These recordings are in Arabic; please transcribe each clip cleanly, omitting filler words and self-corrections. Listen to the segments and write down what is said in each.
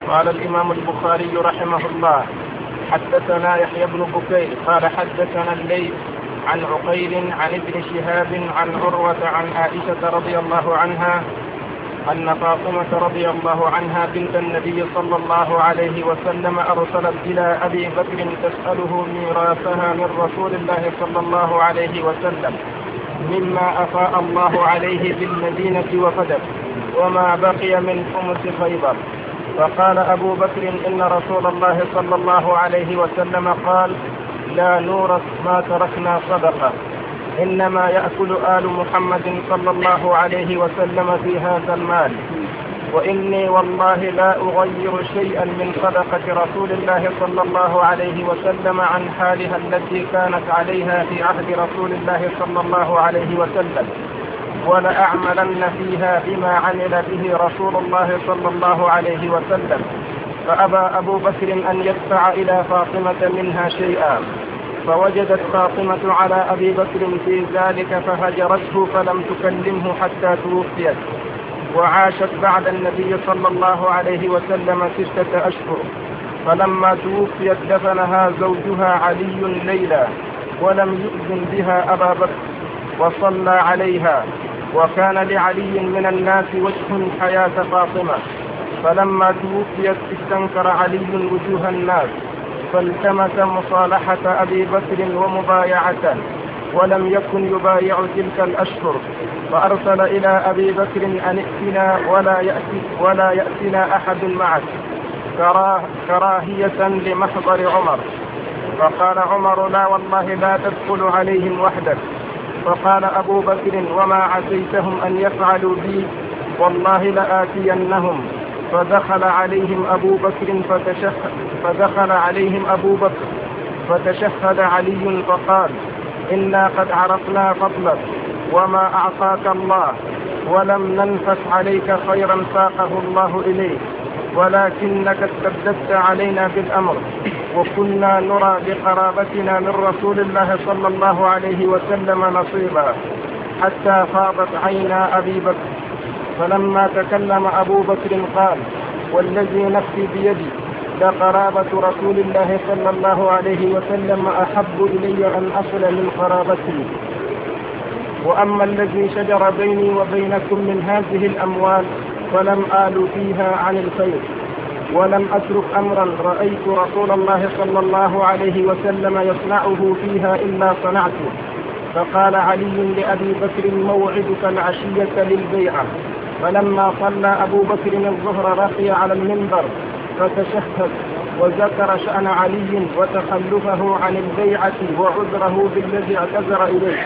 قال الإمام البخاري رحمه الله: حدثنا يحيى بن بكير قال حدثنا الليث عن عقيل عن ابن شهاب عن عروة عن عائشة رضي الله عنها أن فاطمة رضي الله عنها بنت النبي صلى الله عليه وسلم أرسلت إلى أبي بكر تسأله ميراثها من رسول الله صلى الله عليه وسلم مما أفاء الله عليه بالمدينة وفدك وما بقي من خمس خيبر. فقال أبو بكر: إن رسول الله صلى الله عليه وسلم قال: لا نورث ما تركنا صدقة، إنما يأكل آل محمد صلى الله عليه وسلم في هذا المال، وإني والله لا أغير شيئا من صدقة رسول الله صلى الله عليه وسلم عن حالها التي كانت عليها في عهد رسول الله صلى الله عليه وسلم، ولأعملن فيها بما عمل به رسول الله صلى الله عليه وسلم. فأبى أبو بكر أن يدفع إلى فاطمة منها شيئا، فوجدت فاطمة على أبي بكر في ذلك فهجرته فلم تكلمه حتى توفيت، وعاشت بعد النبي صلى الله عليه وسلم 6 أشهر. فلما توفيت دفنها زوجها علي ليلى ولم يؤذن بها أبا بكر وصلى عليها، وكان لعلي من الناس وجه حياة فاطمة. فلما توفيت استنكر علي وجوه الناس فالتمس مصالحة أبي بكر ومبايعته، ولم يكن يبايع تلك الأشهر، فأرسل إلى أبي بكر أن ائتنا ولا يأتنا أحد معك كراهية لمحضر عمر. فقال عمر: لا والله لا تدخل عليهم وحدك. فقال أبو بكر: وما عسيتهم أن يفعلوا بي؟ والله لآتينهم. فدخل عليهم أبو بكر فتشهد علي فقال: إنا قد عرفنا فضلك وما أعطاك الله، ولم ننفس عليك خيرا ساقه الله إليك، ولكنك استبددت علينا بالأمر، وكنا نرى بقرابتنا من رسول الله صلى الله عليه وسلم نصيبا، حتى فاضت عينا أبي بكر. فلما تكلم أبو بكر قال: والذي نفسي بيدي لقرابة رسول الله صلى الله عليه وسلم أحب إلي أن أصل من قرابتي. وأما الذي شجر بيني وبينكم من هذه الأموال فلم آل فيها عن الخير، ولم أترك أمرا رأيت رسول الله صلى الله عليه وسلم يصنعه فيها إلا صنعته. فقال علي لأبي بكر: موعدك العشية للبيعة. فلما صلى أبو بكر الظهر رقي على المنبر فتشهد وذكر شأن علي وتخلفه عن البيعة وعذره بالذي اعتذر إليه،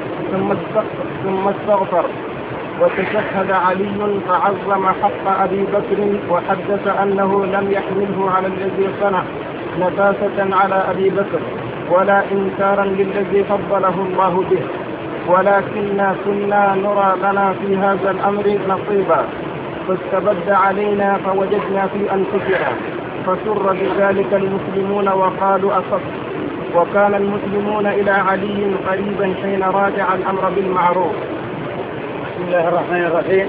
ثم استغفر وتشهد علي فعظم حق أبي بكر، وحدث أنه لم يحمله على الذي صنع نفاسة على أبي بكر ولا إنكارا للذي فضله الله به، ولكننا كنا نرى لنا في هذا الأمر نصيبا، فاستبد علينا فوجدنا في أنفسنا، فسر بذلك المسلمون وقالوا أصبت. وكان المسلمون إلى علي قريبا حين راجع الأمر بالمعروف. بسم الله الرحمن الرحيم.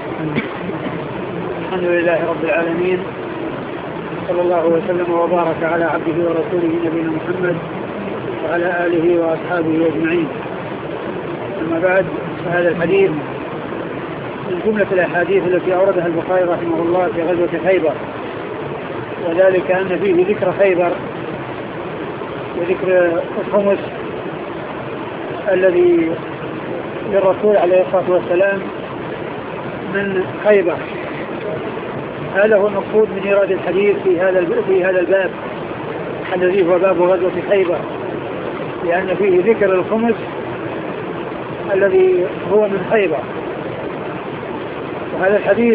الحمد لله رب العالمين، صلى الله وسلم وبارك على عبده ورسوله نبينا محمد وعلى آله وأصحابه أجمعين. أما بعد، فهذا الحديث من جملة الأحاديث التي أوردها البخاري رحمه الله في غزوة خيبر، وذلك أن فيه ذكر خيبر وذكر الخمس الذي للرسول عليه الصلاة والسلام من خيبر. هذا هو المقصود من إيراد الحديث في هذا الباب الذي هو باب غزوة خيبر، لأن فيه ذكر الخمس الذي هو من خيبر. وهذا الحديث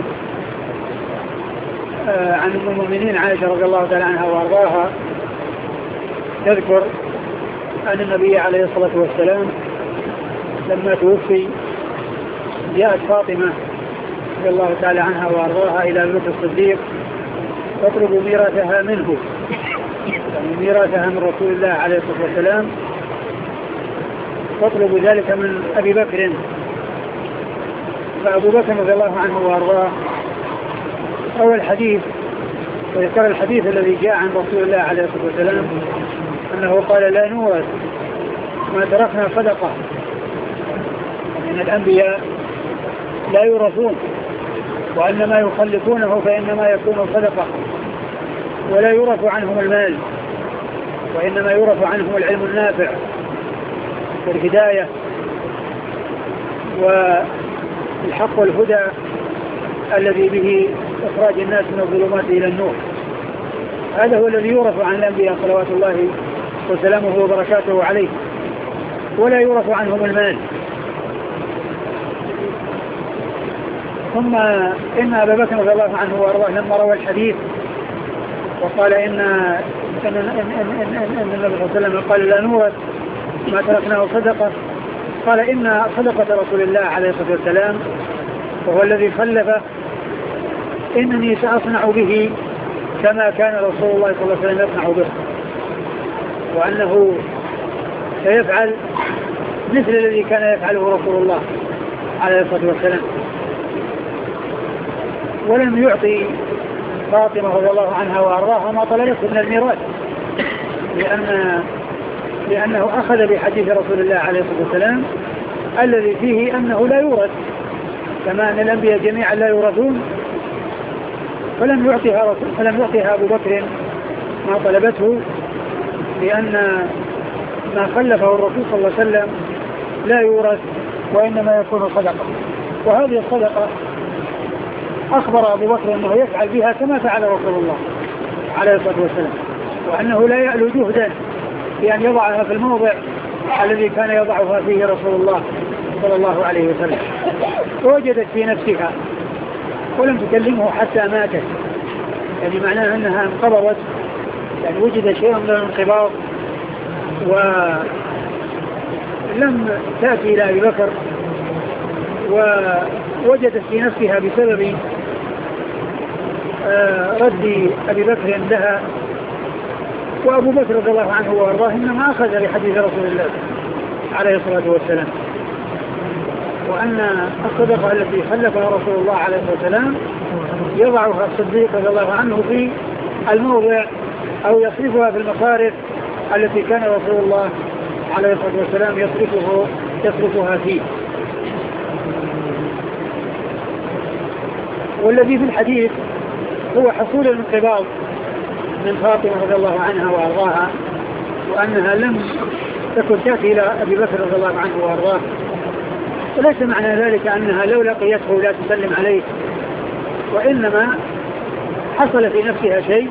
عن أم المؤمنين عائشة رضي الله تعالى عنها وأرضاها تذكر أن النبي عليه الصلاة والسلام لما توفي جاءت فاطمة رضي الله تعالى عنها وأرضاها إلى أبي بكر الصديق تطلب ميراثها منه، يعني ميراثها من رسول الله عليه الصلاة والسلام، تطلب ذلك من أبي بكر. فأبو بكر رضي الله عنه وأرضاه روى الحديث وذكر الحديث الذي جاء عن رسول الله عليه الصلاة والسلام أنه قال لا نورث ما تركنا صدقة، إن الأنبياء لا يورثون، وأنما يخلفونه فإنما يكون صدقة، ولا يورث عنهم المال، وإنما يورث عنهم العلم النافع والهداية والحق والهدى الذي به إخراج الناس من الظلمات إلى النور. هذا هو الذي يورث عن الأنبياء صلوات الله وسلامه وبركاته عليه، ولا يورث عنهم المال. ثم إن أبا بكر رضي الله عنه وأرضاه لما روى الحديث وقال إن النبي صلى الله عليه وسلم قال لا نورث ما تركناه صدقة، قال إن صدقة رسول الله عليه الصلاة والسلام وهو الذي خلفه إنني سأصنع به كما كان رسول الله صلى الله عليه وسلم يصنع به، وأنه سيفعل مثل الذي كان يفعله رسول الله عليه الصلاة والسلام. ولم يعطي فاطمة رضي الله عنها وأرضاها ما طلبته من الميراث، لأنه أخذ بحديث رسول الله عليه الصلاة والسلام الذي فيه أنه لا يورث، كما أن الأنبياء جميعا لا يورثون، فلم يعطيها أبو بكر ما طلبته، لأن ما خلفه الرسول صلى الله عليه وسلم لا يورث وإنما يكون صدقة. وهذه الصدقة أخبر أبو بكر أنه يفعل بها كما فعل رسول الله عليه الصلاة والسلام، وأنه لا يألو جهدا بأن يضعها في الموضع الذي كان يضعها فيه رسول الله صلى الله عليه وسلم. ووجدت في نفسها ولم تكلمه حتى ماتت، يعني معناها أنها انقبضت، يعني وجد شيء من الانقباض ولم تأتي إلى أبي بكر، ووجدت في نفسها بسبب رد أبي بكر لها. وأبو بكر رضي الله عنه وأرضاه إنما أخذ بحديث رسول الله عليه الصلاة والسلام، وأن الصدقة التي خلفها رسول الله عليه الصلاة والسلام يضعها الصديق رضي الله عنه في الموضع أو يصرفها في المصارف التي كان رسول الله عليه الصلاة والسلام يصرفها فيه. والذي في الحديث هو حصول الانقباض من فاطمة رضي الله عنها وأرضاها، وأنها لم تكن تأتي إلى أبي بكر رضي الله عنه وأرضاه، وليس معنى ذلك أنها لو لقيته لا تسلم عليه، وإنما حصل في نفسها شيء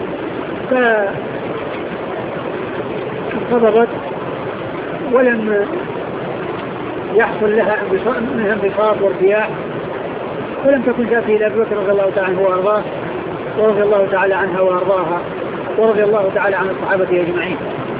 فانقبضت ولم يحصل لها انبساط وارتياح، ولم تكن تأتي إلى أبي بكر رضي الله تعالى عنه وأرضاه ورضي الله تعالى عنها وأرضاها ورضي الله تعالى عن الصحابة أجمعين.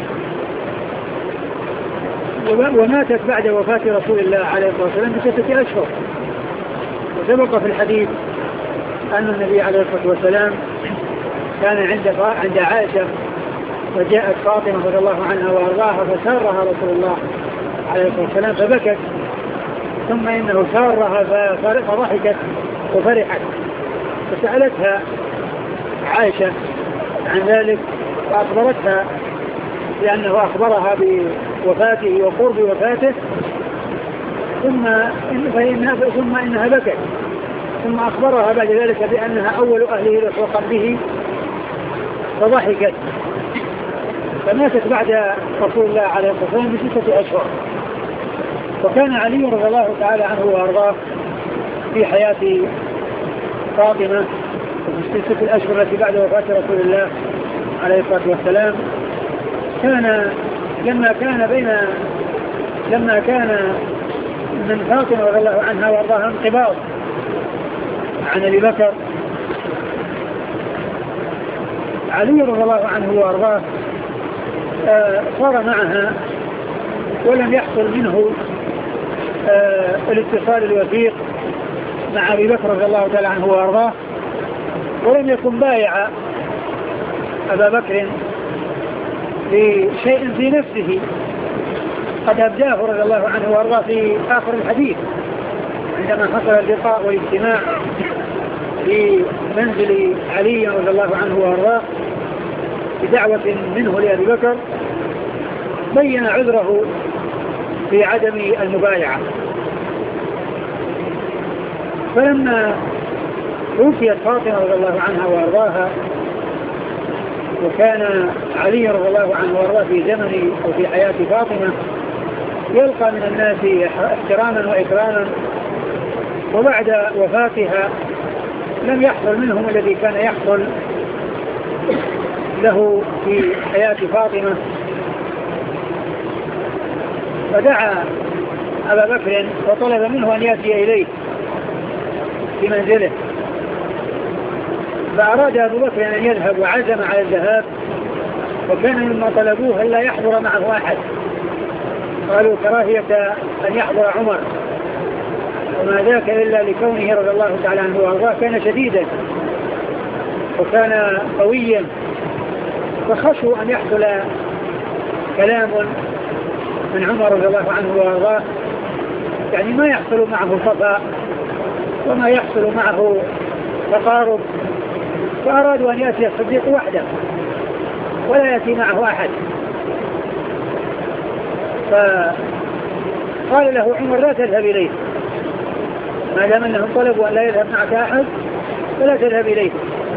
وماتت بعد وفاة رسول الله عليه الصلاة والسلام ب6 أشهر. وسبق في الحديث أن النبي عليه الصلاة والسلام كان عند عائشة، وجاءت فاطمة رضي الله عنها وأرضاها فسارها رسول الله عليه الصلاة والسلام فبكت، ثم إنه سارها فضحكت وفرحت، فسألتها عائشة عن ذلك فأخبرتها لأنه أخبرها بوفاته وقرب وفاته، ثم إنها بكت، ثم أخبرها بعد ذلك بأنها أول أهله لحوقا به فضحكت، فماتت بعد رسول الله عليه الصلاة والسلام ب6 أشهر. وكان علي رضي الله تعالى عنه وأرضاه في حياة فاطمة في 6 أشهر التي بعد وفاة رسول الله عليه الصلاة والسلام، كان لما كان من فاطمة رضي الله عنها وأرضاها انقباض عن أبي بكر، علي رضي الله عنه وأرضاه صار معها ولم يحصل منه الاتصال الوثيق مع أبي بكر رضي الله تعالى عنه وأرضاه، ولم يكن بايع أبا بكر لشيء في نفسه قد أبداه رضي الله عنه وأرضاه في آخر الحديث عندما حصل اللقاء والاجتماع في منزل علي رضي الله عنه وارضاه بدعوة منه لأبي بكر بين عذره في عدم المبايعة. فلما توفيت فاطمة رضي الله عنها وارضاها وكان علي رضي الله عنه وارضاه في زمن أو في حياة فاطمة يلقى من الناس احتراما وإكراما، وبعد وفاتها لم يحصل منهم الذي كان يحصل له في حياة فاطمة، فدعا أبا بكر وطلب منه أن يأتي إليه في منزله، فأراد أبو بكر أن يذهب وعزم على الذهاب، وكان مما طلبوه أن لا يحضر معه أحد، قالوا كراهية أن يحضر عمر، وما ذاك إلا لكونه رضي الله تعالى عنه وارضاه كان شديدا وكان قويا، فخشوا أن يحصل كلام من عمر رضي الله عنه وارضاه يعني ما يحصل معه صفاء وما يحصل معه تقارب، فأرادوا أن يأتي الصديق وحده ولا يأتي معه أحد. فقال له عمر لا تذهب إليه، ما دام أنهم طلبوا أن لا يذهب معك أحد فلا تذهب إليه.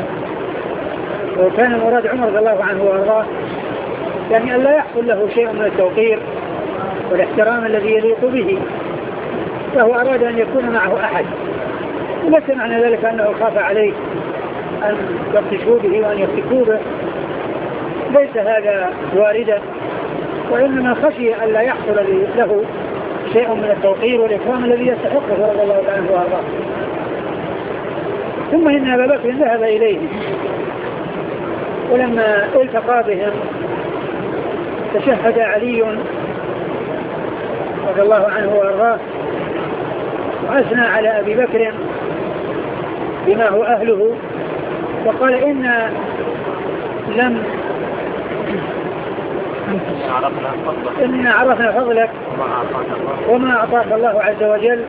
وكان مراد عمر رضي الله عنه وارضاه يعني أن لا يحصل له شيء من التوقير والاحترام الذي يليق به، فهو أراد أن يكون معه أحد، وليس معنى ذلك أنه خاف عليه أن يفتشوا به وأن يفتكوا به، ليس هذا واردا، وإنما خشي أن لا يحصل له شيء من التوقير والإكرام الذي يستحقه رضي الله عنه وارضاه. ثم إن أبا بكر ذهب إليه، ولما التقى بهم تشهد علي رضي الله عنه وارضاه وأثنى على أبي بكر بما هو أهله، وقال إن عرفنا فضلك وما أعطاك الله عز وجل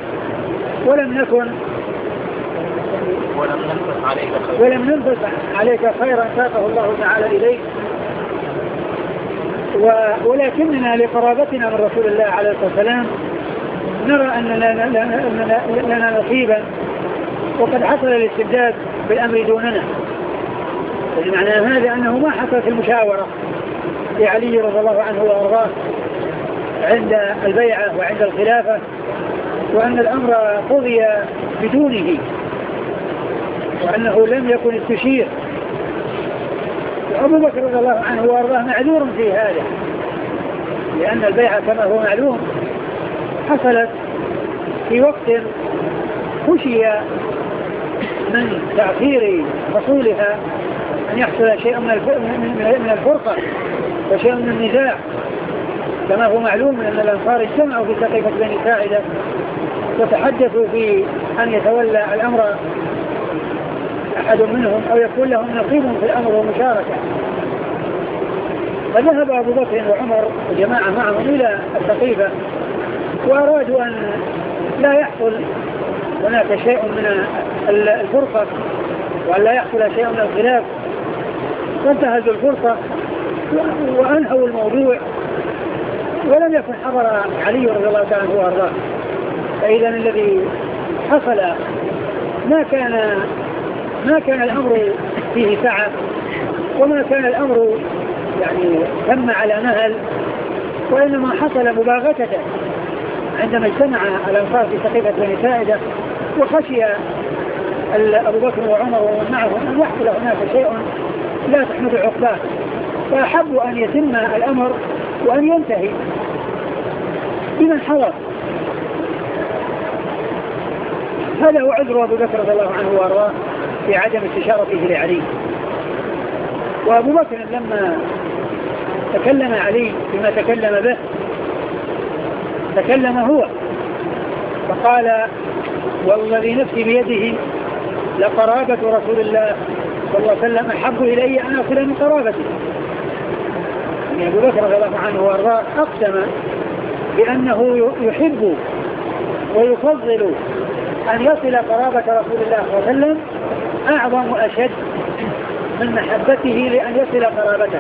ولم ننفس عليك خيرا ساقه الله تعالى إليك، ولكننا لقرابتنا من رسول الله عليه الصلاة والسلام نرى أن لنا نصيبا، وقد حصل الاستبداد بالأمر دوننا. معنى هذا أنه ما حصل في المشاورة لعلي رضي الله عنه وأرضاه عند البيعة وعند الخلافة، وأن الأمر قضي بدونه، وأنه لم يكن استشير. وأبو بكر رضي الله عنه وأرضاه معذور في هذا، لأن البيعة كما هو معلوم حصلت في وقت خشي من تأخير حصولها أن يحصل شيء من الفرقة وشيء من النزاع، كما هو معلوم أن الأنصار اجتمعوا في سقيفة بني ساعدة وتحدثوا في أن يتولى الأمر أحد منهم أو يكون لهم نصيب في الأمر ومشاركة. فذهب أبو بكر وعمر وجماعة معهم إلى السقيفة وأرادوا أن لا يحصل هناك شيء من الفرقة وأن لا يحصل شيء من الخلاف، فانتهزوا الفرصة وأنهوا الموضوع، ولم يكن حضر علي رضي الله عنه وارضاه. فإذا الذي حصل ما كان الأمر فيه سعة، وما كان الأمر يعني تم على نهل، وإنما حصل مباغتة عندما اجتمع الأنصار في سقيفة بني ساعدة، وخشي أبو بكر وعمر ومن معهم أن يحصل هناك شيء لا تحمد عقباه، فأحبوا أن يتم الأمر وأن ينتهي بمن حضر. هذا هو عذر أبو بكر رضي الله عنه وارضاه في عدم استشارته لعلي. وأبو بكر لما تكلم علي بما تكلم به تكلم هو فقال: والذي نفسي بيده لقرابة رسول الله صلى الله عليه وسلم أحب إلي أن أكل من قرابته. يعني أبو بكر رضي الله عنه وارضاه أقسم بأنه يحب ويفضل أن يصل قرابة رسول الله صلى الله عليه وسلم أعظم وأشد من محبته لأن يصل قرابته.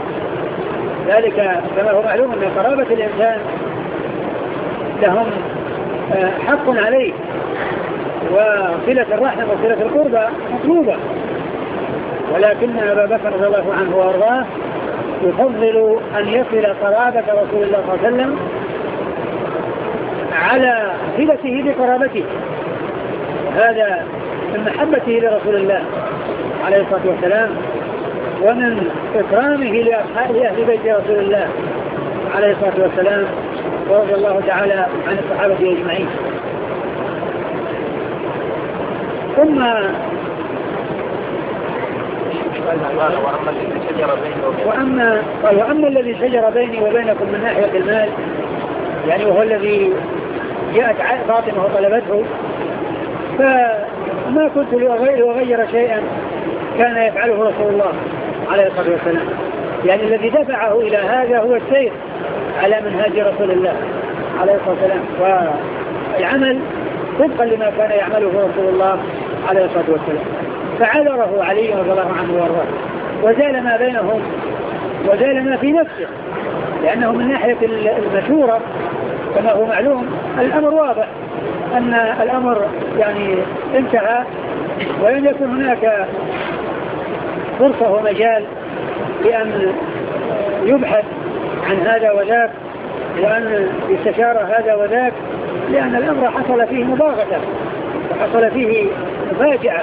ذلك كما هو معلوم أن قرابة الإنسان لهم حق عليه، وصلة الرحم وصلة القربى مطلوبة، ولكن أبا بكر رضي الله عنه وأرضاه يفضل أن يصل قرابة رسول الله صلى الله عليه وسلم على صلته بقرابته. هذا من محبته لرسول الله عليه الصلاة والسلام ومن إكرامه لأهل بيت رسول الله عليه الصلاة والسلام، ورضي الله تعالى عن الصحابة أجمعين. ثم وأما الذي شجر بيني وبينكم من ناحية المال، يعني وهو الذي جاءت فاطمة وطلبته، فما كنت لأغير شيئا كان يفعله رسول الله عليه الصلاة والسلام. يعني الذي دفعه إلى هذا هو السير على منهاج رسول الله عليه الصلاة والسلام، والعمل طبقا لما كان يعمله رسول الله عليه الصلاة والسلام. فعذره علي رضي الله عنه وارضاه، وزال ما بينهم وزال ما في نفسه، لأنه من ناحية المشورة كما هو معلوم الأمر واضح أن الأمر يعني انتهى، ولم يكن هناك فرصة ومجال لأن يبحث عن هذا وذاك وأن يستشار هذا وذاك، لأن الأمر حصل فيه مباغتة وحصل فيه مفاجأة،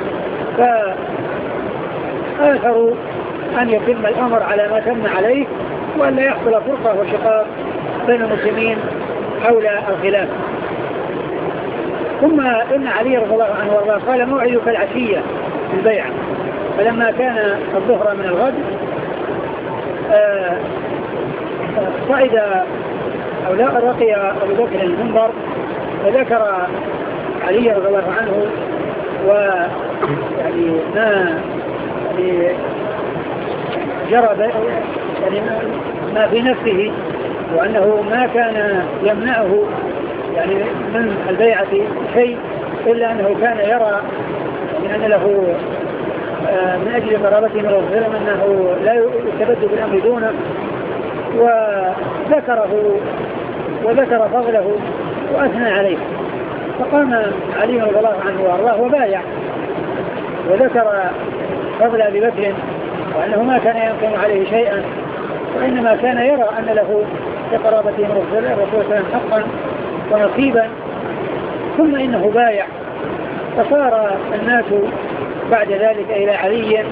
فآثروا أن يتم الأمر على ما تم عليه وأن لا يحصل فرقة وشقاق بين المسلمين حول الخلاف. ثم إن علي رضي الله عنه وارضاه قال موعدك العشية في البيعة، فلما كان الظهر من الغد صعد أو لا رقي أبو بكر المنبر فذكر علي رضي الله عنه ويعني ما يعني جرى يعني ما في نفسه، وأنه ما كان يمنعه يعني من البيعة شيء إلا أنه كان يرى أن له من أجل قرابته من رسول أنه لا يتبدل بالأمر دونه، وذكر فضله وأثنى عليه. فقام علي رضي الله عنه وارضاه وبايع وذكر فضل أبي بكر وأنه ما كان يمكن عليه شيئا، وإنما كان يرى أن له لقرابته من رسول الله صلى الله عليه وسلم حقا ونصيبا. ثم إنه بايع، فصار الناس بعد ذلك إلى علي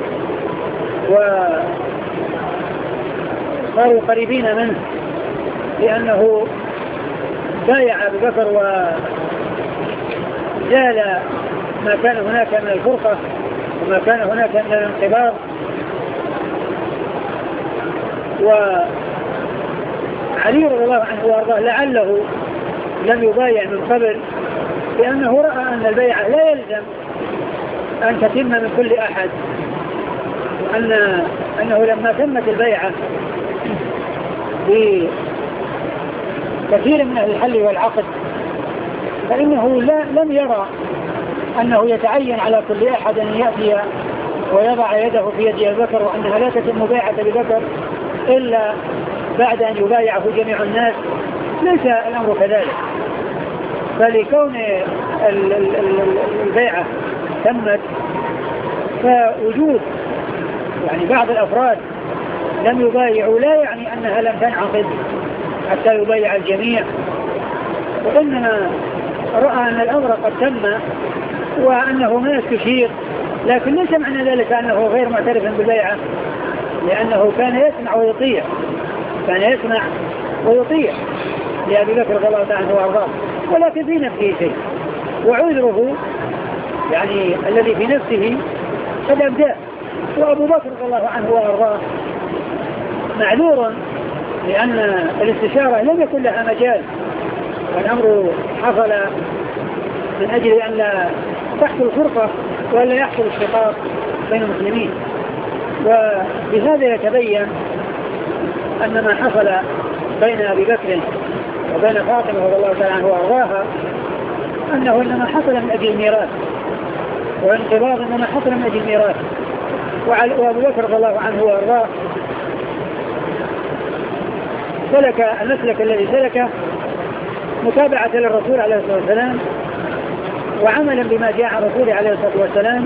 وصاروا قريبين منه، لأنه بايع أبي بكر وزال ما كان هناك من الفرقة وما كان هناك من الانقباض. وعلي رضي الله عنه وارضاه لعله لم يبايع من قبل، لأنه رأى أن البيعة لا يلزم أن تتم من كل أحد، أنه لما تمت البيعة بكثير من أهل الحل والعقد فإنه لم يرى أنه يتعين على كل أحد أن يأتي ويضع يده في يد أبي بكر، وأنها لا تتم بيعة أبي بكر إلا بعد أن يبايعه جميع الناس. ليس الأمر كذلك، فلكون البيعة تمت فوجود يعني بعض الأفراد لم يبايعوا لا يعني أنها لم تنعقد حتى يبايع الجميع، وإنما رأى أن الأمر قد تم وأنه ما يستشير، لكن ليس معنى ذلك أنه غير معترف بالبيعة، لأنه كان يسمع ويطيع لأبي بكر رضي الله عنه وارضاه، ولكن في نفسه شيء، وعذره يعني الذي في نفسه قد أبداه. وأبو بكر رضي الله عنه وارضاه معذور، لأن الاستشارة لم يكن لها مجال، والأمر حصل من أجل أن لا تحصل فرقة ولا يحصل اشتقاق بين المسلمين. وبهذا يتبين أن ما حصل بين أبي بكر وبين فاطمة رضي الله تعالى عنه وأرضاها أنه إنما حصل من أجل الميراث، والانقباض إنما حصل من أجل الميراث. وأبو بكر رضي الله عنه وأرضاه سلك المسلك الذي سلكه متابعة للرسول عليه الصلاة والسلام، وعملا بما جاء عن رسوله عليه الصلاة والسلام،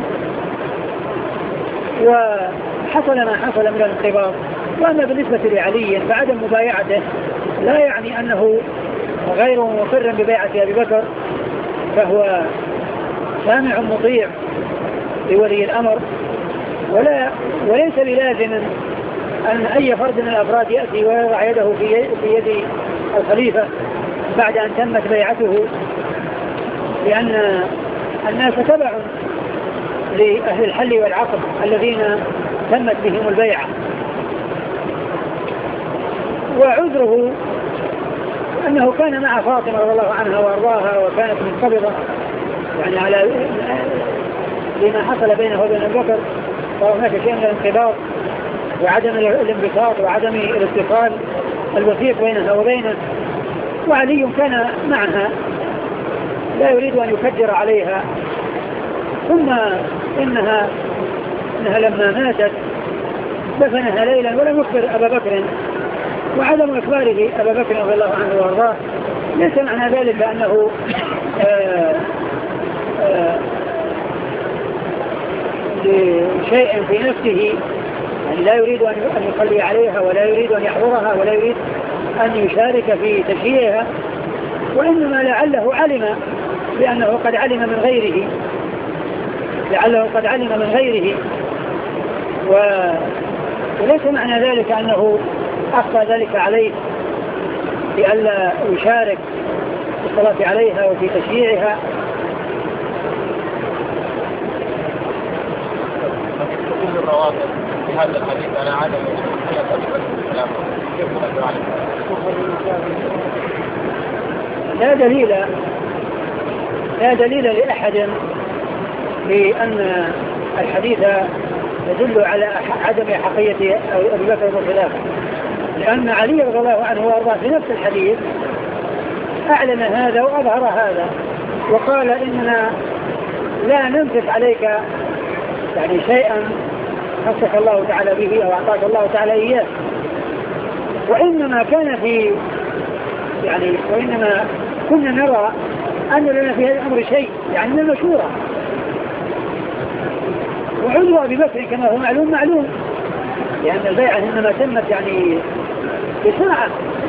وحصل ما حصل من الانقباض. وأما بالنسبة لعلي فعدم مبايعته لا يعني أنه غير مقر ببيعة أبي بكر، فهو سامع مطيع لولي الأمر، وليس بلازم أن أي فرد من الأفراد يأتي ويضع يده في يد الخليفة بعد أن تمت بيعته، لأن الناس تبع لأهل الحل والعقد الذين تمت بهم البيعة. وعذره أنه كان مع فاطمة رضي الله عنها وأرضاها، وكانت منقبضة يعني على لما حصل بينه وبين أبي بكر، فهناك شيء من الانقباض وعدم الانبساط وعدم الاتصال الوثيق بينها وبينه. وعلي كان معها لا يريد أن يكدر عليها. ثم إنها لما ماتت دفنها ليلا ولم يخبر أبا بكر، وعدم إخباره أبا بكر رضي الله عنه وارضاه ليس معنى ذلك أنه لشيء في نفسه، يعني لا يريد أن يصلي عليها ولا يريد أن يحضرها ولا يريد أن يشارك في تشييعها، وإنما لعله علم بأنه قد علم من غيره، وليس معنى ذلك أنه أخفى ذلك عليه لئلا يشارك في الصلاة عليها وفي تشييعها. كل الروابط في هذا الحديث أنا عدم لا دليل لأحد بأن الحديث يدل على عدم حقية أبي بكر والخلافة، لأن علي رضي الله عنه وارضاه في نفس الحديث أعلن هذا وأظهر هذا، وقال إننا لا نمسك عليك يعني شيئا خصك الله تعالى به أو أعطاك الله تعالى إياه، وإنما كنا نرى أن لنا في هذا الأمر شيء يعني من المشورة. وعضو أبي بكر كما هو معلوم لأن البيعة إنما تمت يعني بسرعة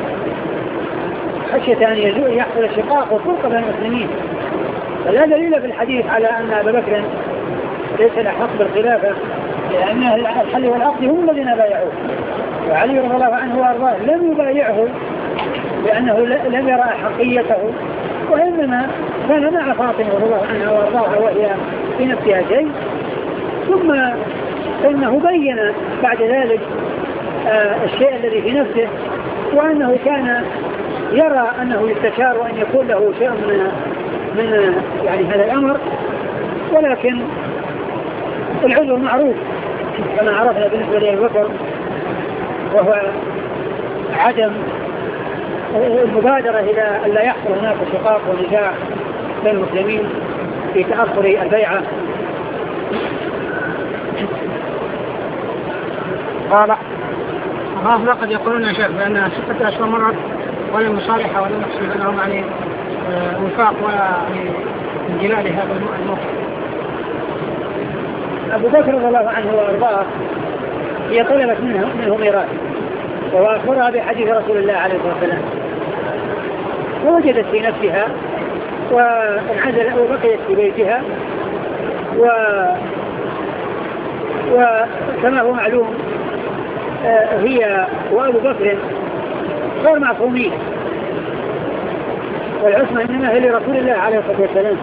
خشية أن يحصل الشقاق والفرقة بين المسلمين. فلا دليل في الحديث على أن أبا بكر ليس الأحق بالخلافة، لأن الحل والعقد هم الذين بايعوه، وعلي رضي الله عنه وارضاه لم يبايعه لأنه لم يرى حقيته، وإنما كان مع فاطمة رضي الله عنها وارضاها وهي في نفسها شيء. ثم إنه بين بعد ذلك الشيء الذي في نفسه، وأنه كان يرى أنه يستشار وأن يكون له شيء من يعني هذا الأمر، ولكن العذر معروف كما عرفنا بالنسبة لأبي بكر، وهو عدم المبادرة إلى أن لا يحصل هناك شقاق ونزاع بين المسلمين في تأخر البيعة. قال هذا قد يقولون يا شيخ بأن 6 أشهر مرت ولا مصالحة ولا نقصد أنهم يعني وفاق ولا انجلال هذا الموقف. أبو بكر رضي الله عنه وأرضاه هي طلبت منه ميراث، وهو أخبرها بحديث رسول الله عليه الصلاة والسلام، ووجدت في نفسها وانعزل وبقيت في بيتها، وكما هو معلوم هي وأبو بكر غير معصومين، والعصمة إنما هي لرسول الله عليه الصلاة والسلام.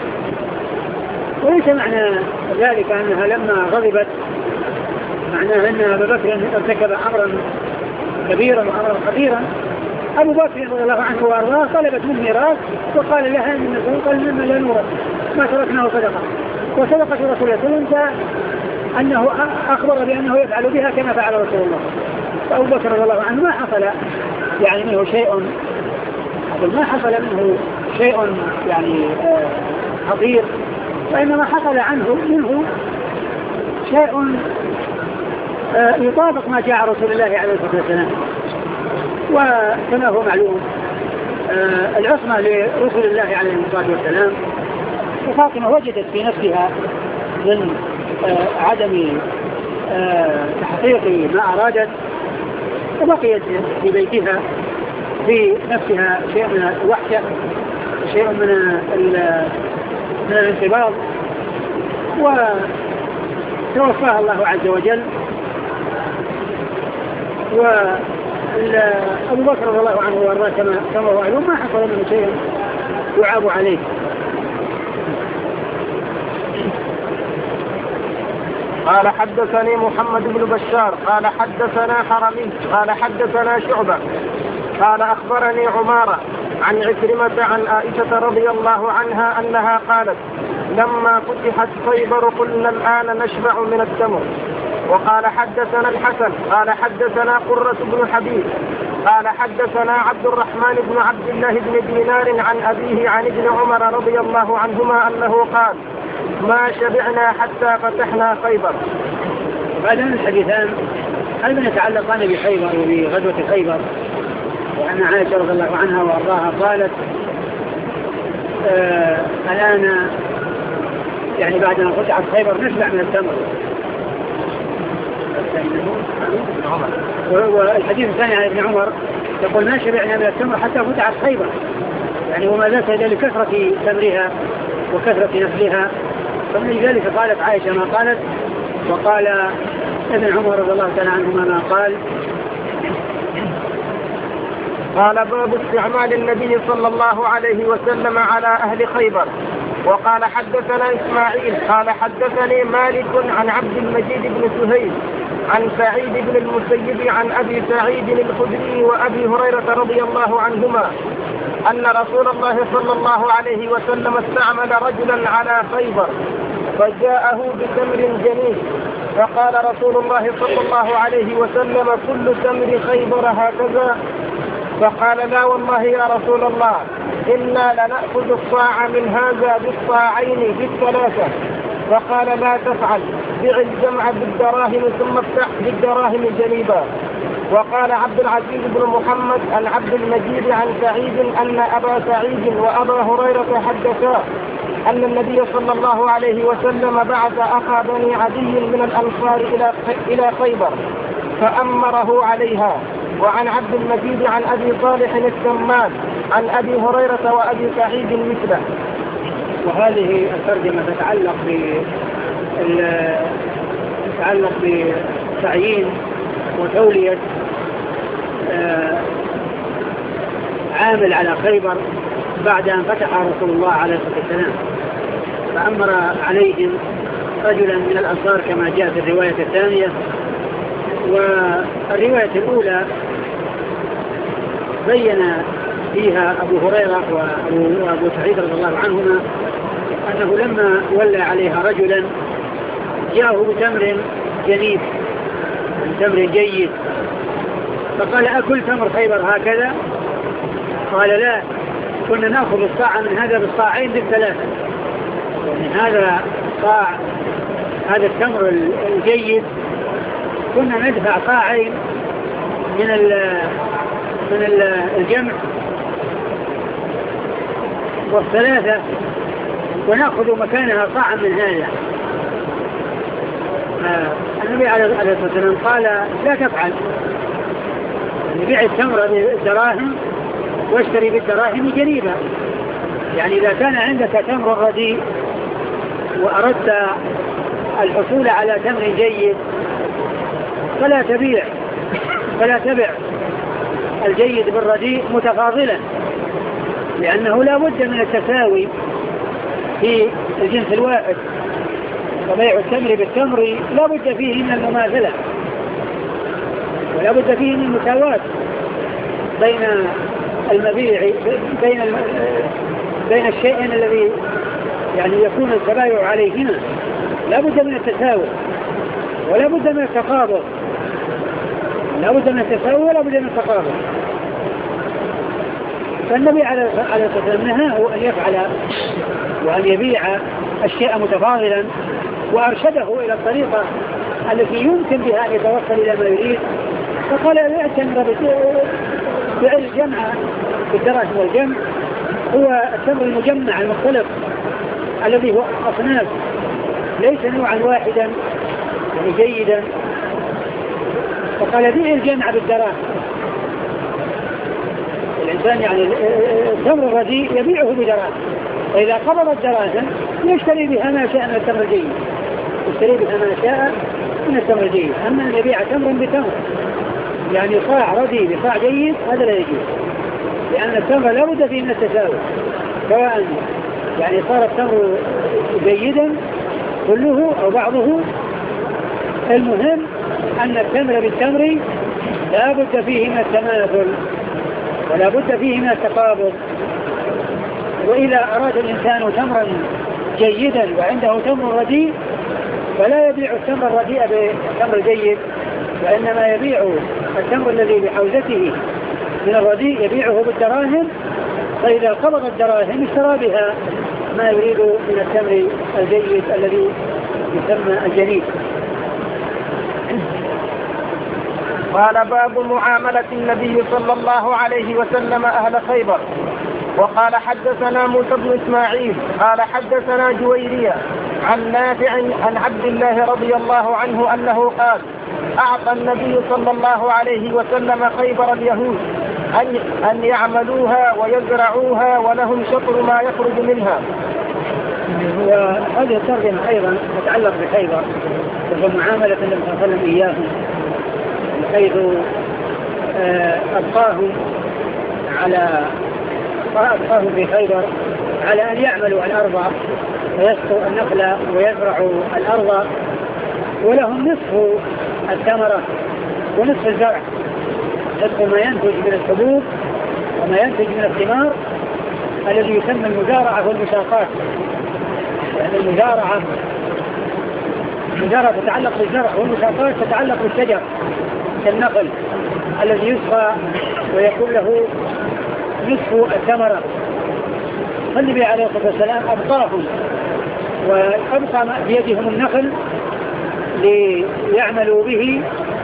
وليس معنى ذلك أنها لما غضبت معناه أن أبا بكر ارتكب أمرا كبيرا وأمرا خطيرا. أبو بكر رضي الله عنه وأرضاه طلبت منه ميراث وقال لها مما لا نورث ما تركناه صدقة، وصدقة رسول الله صلى الله عليه وسلم أنه أخبر بأنه يفعل بها كما فعل رسول الله. فأبو بكر رضي الله عنه ما حصل يعني منه شيء، ما حصل منه شيء يعني خطير، وإنما حصل منه شيء يطابق ما جاء رسول الله عليه الصلاة والسلام. وكما هو معلوم العصمة لرسول الله عليه الصلاة والسلام، وفاطمة وجدت في نفسها من عدم تحقيق ما أرادت، وبقيت في بيتها في نفسها شيء من الوحشة، شيء من الانقباض، وتوفاها الله عز وجل. وأبو بكر رضي الله عنه وارضاه كما هو معلوم ما حصل منه شيء يعاب عليه. قال حدثني محمد بن بشار قال حدثنا حرمي قال حدثنا شعبة قال أخبرني عمارة عن عكرمة عن عائشة رضي الله عنها أنها قالت لما فتحت خيبر قلنا الآن نشبع من التمر. وقال حدثنا الحسن قال حدثنا قرة بن حبيب قال حدثنا عبد الرحمن بن عبد الله بن دينار عن أبيه عن ابن عمر رضي الله عنهما أنه قال ما شبعنا حتى فتحنا خيبر. هذان الحديثان أيضا يتعلقان بخيبر وبغزوة خيبر، وأن عائشة رضي الله عنها وأرضاها قالت الآن يعني بعد أن فتحت خيبر نشبع من التمر. والحديث الثاني عن ابن عمر يقول ما شبعنا من التمر حتى فتحت خيبر، يعني وما ذاك لكثرة تمرها وكثرة نسلها. فمن ذلك قالت عائشة ما قالت، وقال ابن عمر رضي الله تعالى عنهما ما قال. قال باب استعمال النبي صلى الله عليه وسلم على أهل خيبر. وقال حدثنا إسماعيل قال حدثني مالك عن عبد المجيد بن سهيل عن سعيد بن المسيب عن أبي سعيد الخدري وأبي هريرة رضي الله عنهما أن رسول الله صلى الله عليه وسلم استعمل رجلا على خيبر فجاءه بتمر جنيد، فقال رسول الله صلى الله عليه وسلم كل تمر خيبر هكذا؟ فقال لا والله يا رسول الله إنا لنأخذ الصاع من هذا بالصاعين بالثلاثة. فقال لا تفعل، بع الجمع بالدراهم ثم افتح بالدراهم جنيبا. وقال عبد العزيز بن محمد عن عبد المجيد عن سعيد أن أبا سعيد وأبا هريرة حدثا أن النبي صلى الله عليه وسلم بعث أخا بني عدي من الأنصار إلى خيبر فأمره عليها. وعن عبد المجيد عن أبي صالح السمان عن أبي هريرة وأبي سعيد مثله. وهذه الترجمة تتعلق بتعيين وتولية عامل على خيبر بعد أن فتح رسول الله عليه الصلاة والسلام، فأمر عليهم رجلا من الأنصار كما جاء في الرواية الثانية. والرواية الأولى بين فيها أبو هريرة وأبو سعيد رضي الله عنهما أنه لما ولى عليها رجلا جاءه بتمر جنيب، تمر جيد، فقال أكل تمر خيبر هكذا؟ قال لا، كنا نأخذ الصاع من هذا بالصاعين بالثلاثة، يعني هذا صاع هذا التمر الجيد كنا ندفع صاعين من الجمع والثلاثة ونأخذ مكانها صاعا من هذا. النبي عليه الصلاة والسلام قال لا تفعل، بيع التمر بالدراهم واشتري بالدراهم جنيبا. يعني إذا كان عندك تمر رديء وأردت الحصول على تمر جيد فلا تبع الجيد بالرديء متفاضلا، لأنه لا بد من التساوي في الجنس الواحد، وبيع التمر بالتمر لا بد فيه من المماثلة ولا بد فيه من المساواة بين المبيع بين الشيئين الذي يعني يكون التبايع عليهما، لا بد من التساوي ولا بد من التقابض، لا بد من التساوي ولا بد من التقابض. فالنبي عليه الصلاة والسلام نهاه أن يفعل وأن يبيع الشيء متفاضلا، وأرشده إلى الطريقة التي يمكن بها أن يتوصل إلى ما يريد. فقال يعتمر فعل الجمع بالدراهم والجمع هو التمر المجمع المختلف الذي هو أصناف ليس نوعا واحدا يعني جيدا. فقال بيع الجمع بالدراهم، الإنسان يعني التمر الرديء يبيعه بدراهم، فإذا قبض الدراهم يشتري بها ما شاء من التمر الجيد، يشتري بها ما شاء من التمر الجيد. أما أن يبيع تمر بتمر يعني صاع رديء بصاع جيد هذا لا يجوز، لأن التمر لا بد فيه من التساوي، سواء يعني صار التمر جيدا كله أو بعضه. المهم أن التمر بالتمر لا بد فيه من التماثل ولا بد فيه من التقابض. وإذا أراد الإنسان تمرا جيدا وعنده تمر رديء فلا يبيع التمر الرديء بالتمر الجيد، وإنما يبيع التمر الذي بحوزته من الرديء يبيعه بالدراهم، فإذا قبض الدراهم اشترى بها ما يريد من التمر الجيد الذي يسمى الجنيد. قال باب معاملة النبي صلى الله عليه وسلم أهل خيبر. وقال حدثنا موسى بن إسماعيل قال حدثنا جويرية عن نافع عن عبد الله رضي الله عنه أنه قال أعطى النبي صلى الله عليه وسلم خيبر اليهود أن يعملوها ويزرعوها ولهم شطر ما يخرج منها. وهذه الترجمة أيضا تتعلق بخيبر ومعاملة النبي صلى الله عليه وسلم إياهم، حيث أبقاهم في خيبر على أن يعملوا الأرض ويسقوا النخل ويزرعوا الأرض، ولهم نصف الثمرة ونصف الزرع، نصف ما ينتج من الحبوب وما ينتج من الثمار الذي يسمى المزارعة والمساقات. يعني المزارعة تتعلق بالزرع والمساقات تتعلق بالشجر كالنخل الذي يسقى ويكون له نصف الثمرة. فالنبي عليه الصلاة والسلام أبقاهم وأبقى بيدهم النخل ليعملوا به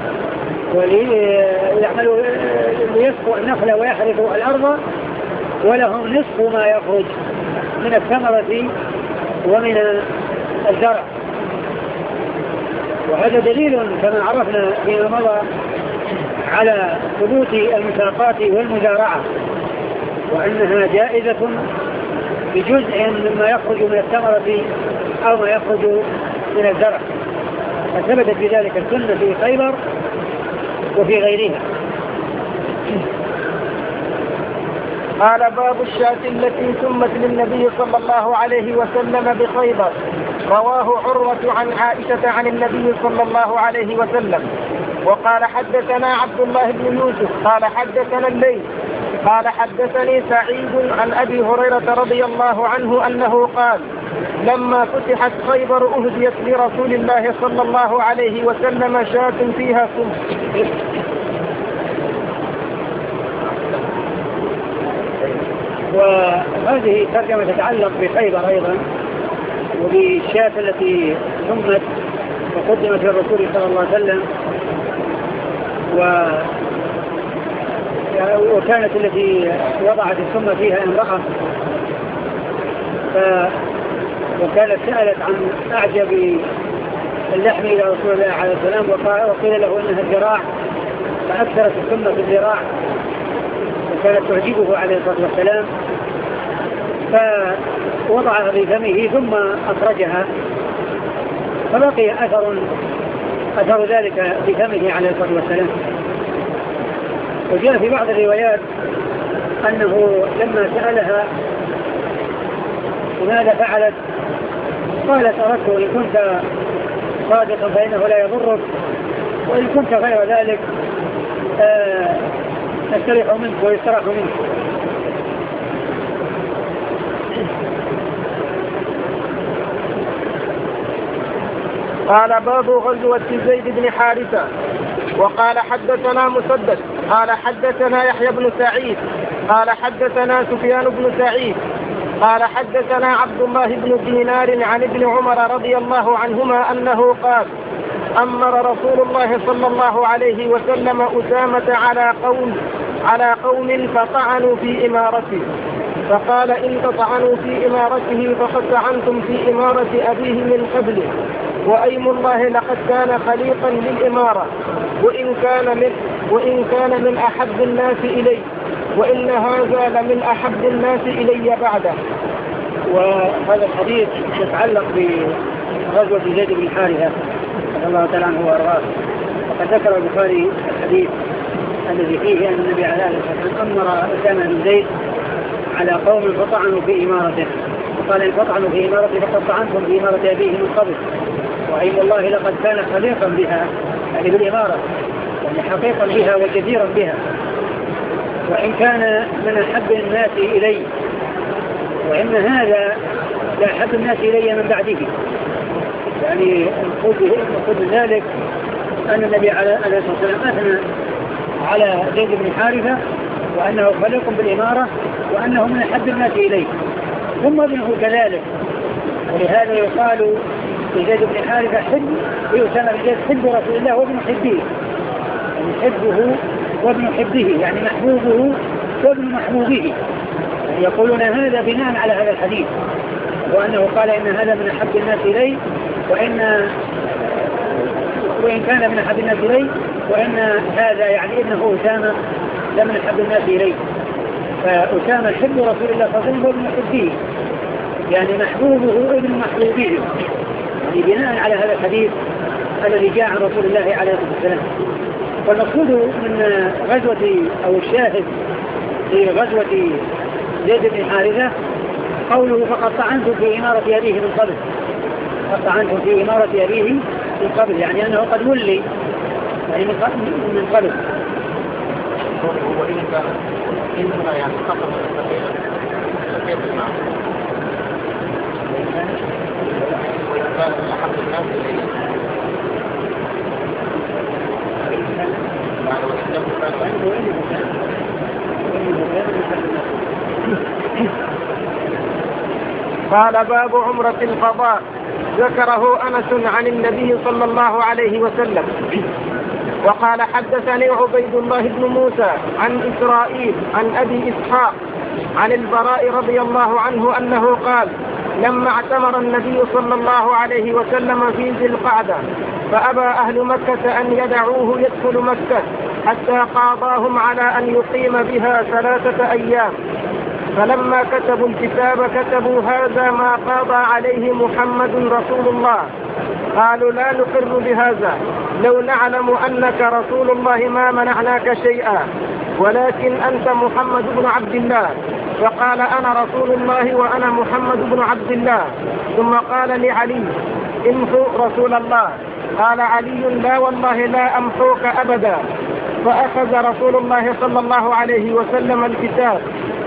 ليسقوا النخل ويحرثوا الأرض، ولهم نصف ما يخرج من الثمرة ومن الزرع. وهذا دليل كما عرفنا فيما مضى على ثبوت المساقات والمزارعة، وأنها جائزة بجزء مما يخرج من الثمرة أو ما يخرج من الزرع، فثبتت بذلك السنة في خيبر وفي غيرها. قال باب الشاة التي سمت للنبي صلى الله عليه وسلم بخيبر. رواه عروة عن عائشة عن النبي صلى الله عليه وسلم. وقال حدثنا عبد الله بن يوسف قال حدثنا الليث قال حدثني سعيد عن أبي هريرة رضي الله عنه أنه قال لما فتحت خيبر أهديت لرسول الله صلى الله عليه وسلم شاة فيها سم. وهذه ترجمة تتعلق بخيبر أيضا وبالشاة التي سمت وقدمت للرسول صلى الله عليه وسلم، وكانت التي وضعت السم فيها امرأة، وكانت سألت عن أعجب اللحم إلى رسول الله عليه السلام وقيل له إنها الذراع، فأكثرت السم في الذراع وكانت تعجبه عليه الصلاة والسلام، فوضعها في فمه ثم أخرجها، فبقي أثر ذلك في فمه عليه الصلاة والسلام. وجاء في بعض الروايات أنه لما سألها لماذا فعلت قالت أردت إن كنت صادقا فإنه لا يضرك، وإن كنت غير ذلك أستريح منك ويسترح منك. قال باب غزوة زيد بن حارثة. وقال حدثنا مسدد قال حدثنا يحيى بن سعيد قال حدثنا سفيان بن سعيد قال حدثنا عبد الله بن دينار عن ابن عمر رضي الله عنهما أنه قال أمر رسول الله صلى الله عليه وسلم أسامة على قوم فطعنوا في إمارته، فقال إن تطعنوا في إمارته فقد طعنتم في إمارة أبيه من قبله، وأيم الله لقد كان خليقا للإمارة وإن كان من أحب الناس إلي، وإن هذا لمن أحب الناس إلي بعده. وهذا الحديث يتعلق بغزوة زيد بن حارثة رضي الله تعالى عنه وأرضاه. وقد ذكر البخاري الحديث الذي فيه أن النبي عليه الصلاة والسلام أمر أسامة بن زيد على قوم فطعنوا في إمارته، وقال إن فطعنوا في إمارته فقد طعنتم في إمارة أبيه من قبل، وأيم الله لقد كان خليقا بها، يعني بالإمارة، يعني حقيقا بها وكثيرا بها، وإن كان من أحب الناس إلي، وإن هذا لا أحب الناس إلي من بعده. يعني نقول ذلك أن النبي عليه الصلاة والسلام أثنى على زيد بن حارثة وأنه خليق بالإمارة وأنه من أحب الناس إليه، ثم ابنه كذلك، ولهذا يقال لزيد بن حارثة حب ويسمى بزيد حب رسول الله وابن حبه، يعني حبه وابن حبه، يعني محبوبه وابن محبوبه. يعني يقولون هذا بناء على هذا الحديث، وأنه قال إن هذا من أحب الناس إليه وإن كان من أحب الناس إليه، وإن هذا يعني ابنه أسامة لمن أحب الناس إليه. فأسامة حب رسول الله صلى الله عليه وسلم وابن حبه، يعني محبوبه ابن محبوبه، يعني بناء على هذا الحديث الذي جاء عن رسول الله عليه الصلاة والسلام. والمقصود من غزوة أو الشاهد في غزوة زيد بن حارثة قوله فقد طعنتم في إمارة أبيه من قبل، قد طعنتم في إمارة أبيه من قبل، يعني أنه قد ولي يعني من قبل. وإن كان إنما يعني خطر السفير بالمعنى وإن كان من أحب الناس إليه قال باب عمرة القضاء. ذكره أنس عن النبي صلى الله عليه وسلم. وقال حدثني عبيد الله بن موسى عن إسرائيل عن أبي إسحاق عن البراء رضي الله عنه أنه قال لما اعتمر النبي صلى الله عليه وسلم في ذي القعدة فأبى أهل مكة أن يدعوه يدخل مكة حتى قاضاهم على أن يقيم بها 3 أيام، فلما كتبوا الكتاب كتبوا هذا ما قاضى عليه محمد رسول الله. قالوا لا نقر بهذا، لو نعلم أنك رسول الله ما منعناك شيئا، ولكن أنت محمد بن عبد الله. فقال أنا رسول الله وأنا محمد بن عبد الله. ثم قال لعلي امحو رسول الله. قال علي لا والله لا أمحوك أبدا. فأخذ رسول الله صلى الله عليه وسلم الكتاب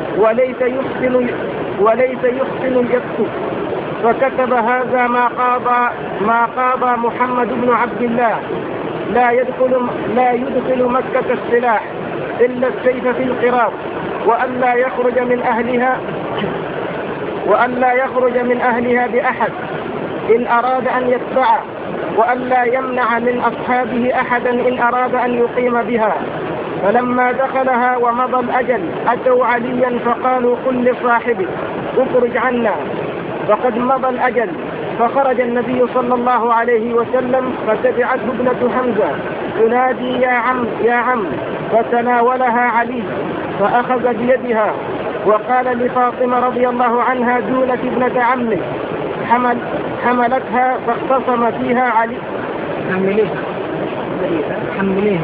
وليس يحسن يكتب، فكتب هذا ما قاضى محمد بن عبد الله، لا يدخل مكة السلاح إلا السيف في القراط، وأن لا يخرج من أهلها بأحد إن أراد أن يتبع، وأن لا يمنع من أصحابه أحدا إن أراد أن يقيم بها. فلما دخلها ومضى الأجل أتوا عليا فقالوا قل لصاحبك اخرج عنا، فقد مضى الأجل. فخرج النبي صلى الله عليه وسلم فتبعته ابنة حمزة تنادي يا عم يا عم، فتناولها علي فأخذ بيدها وقال لفاطمة رضي الله عنها دونك ابنة عمك، حملتها فاختصم فيها علي. حمليها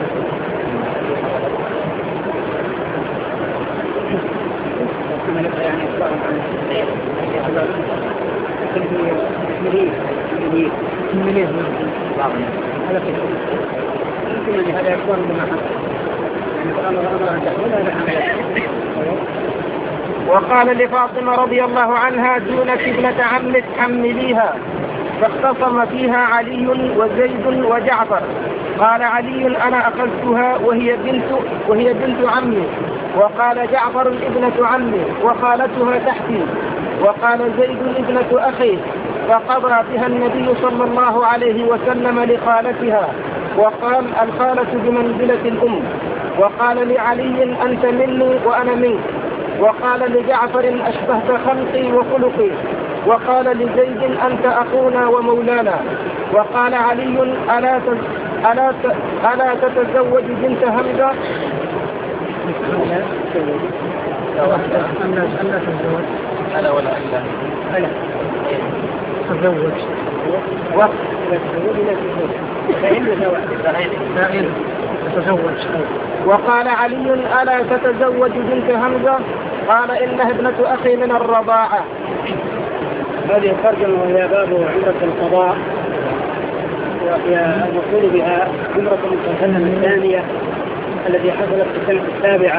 وقال لفاطمة رضي الله عنها دونك ابنة عمك حمليها، فاختصم فيها علي وزيد وجعفر. قال علي أنا أخذتها وهي بنت عمي، وقال جعفر ابنة عمي وخالتها تحتي، وقال زيد ابنة أخي، فقضى بها النبي صلى الله عليه وسلم لخالتها، وقال الخالة بمنزلة الأم. وقال لعلي أنت مني وأنا منك. وقال لجعفر أشبهت خلقي وخلقي. وقال لزيد أنت أخونا ومولانا. وقال علي ألا تتزوج بنت همزة؟ ألا ولا ألا تزوج وقال علي ألا تتزوج بنت همزة؟ قال إنها ابنة أخي من الرضاعة. هذه الترجمة وهي باب عمرة القضاء، وهي المقصود بها عمرة السنة الثانية التي حصلت في السنة السابعة،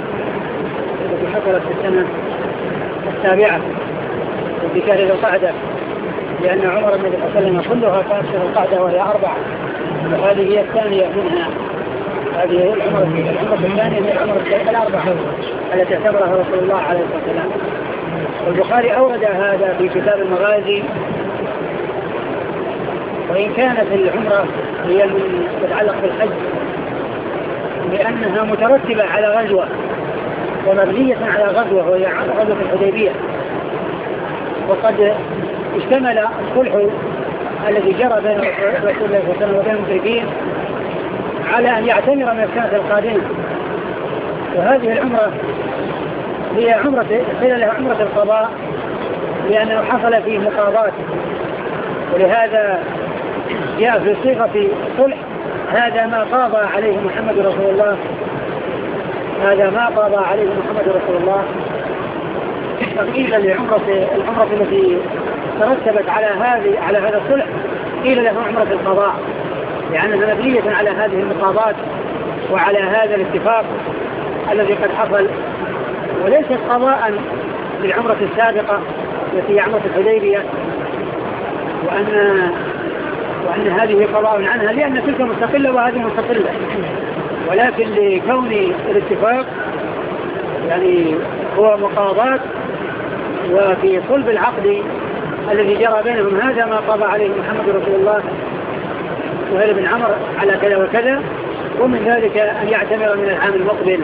وفي شهر ذي القعدة، لأن عمر النبي صلى الله عليه وسلم كلها كانت شهر القعدة وهي 4، وهذه هي الثانية منها. هذه هي العمرة الثانية من العمرة الأربعة التي اعتبرها رسول الله عليه الصلاة والسلام. والبخاري أورد هذا في كتاب المغازي، وإن كانت العمرة هي من تتعلق بالحج لأنها مترتبة على غزوة ومبنية على غزوة، وهي غزوة الحديبية. وقد اشتمل الصلح الذي جرى بين رسول الله صلى الله عليه وسلم وبين المشركين على أن يعتمر من السنة القادمة. وهذه العمرة هي قيل لها عمرة القضاء لأنه حصل فيه مقاضاة، ولهذا جاء في صيغة صلح هذا ما قاضى عليه محمد رسول الله، هذا ما قاضى عليه محمد رسول الله. فقيل العمرة التي ترتبت على هذا الصلح قيل له عمرة القضاء، لأنها مبنية على هذه المقاضات وعلى هذا الاتفاق الذي قد حصل، وليست قضاء للعمرة السابقة التي هي عمرة الحديبية، وأن هذه قضاء عنها لأن تلك مستقلة وهذه مستقلة، ولكن لكون الاتفاق يعني هو مقاضات، وفي صلب العقد الذي جرى بينهم هذا ما قضى عليه محمد رسول الله وهل بن عمر على كذا وكذا، ومن ذلك أن يعتمر من العام المقبل.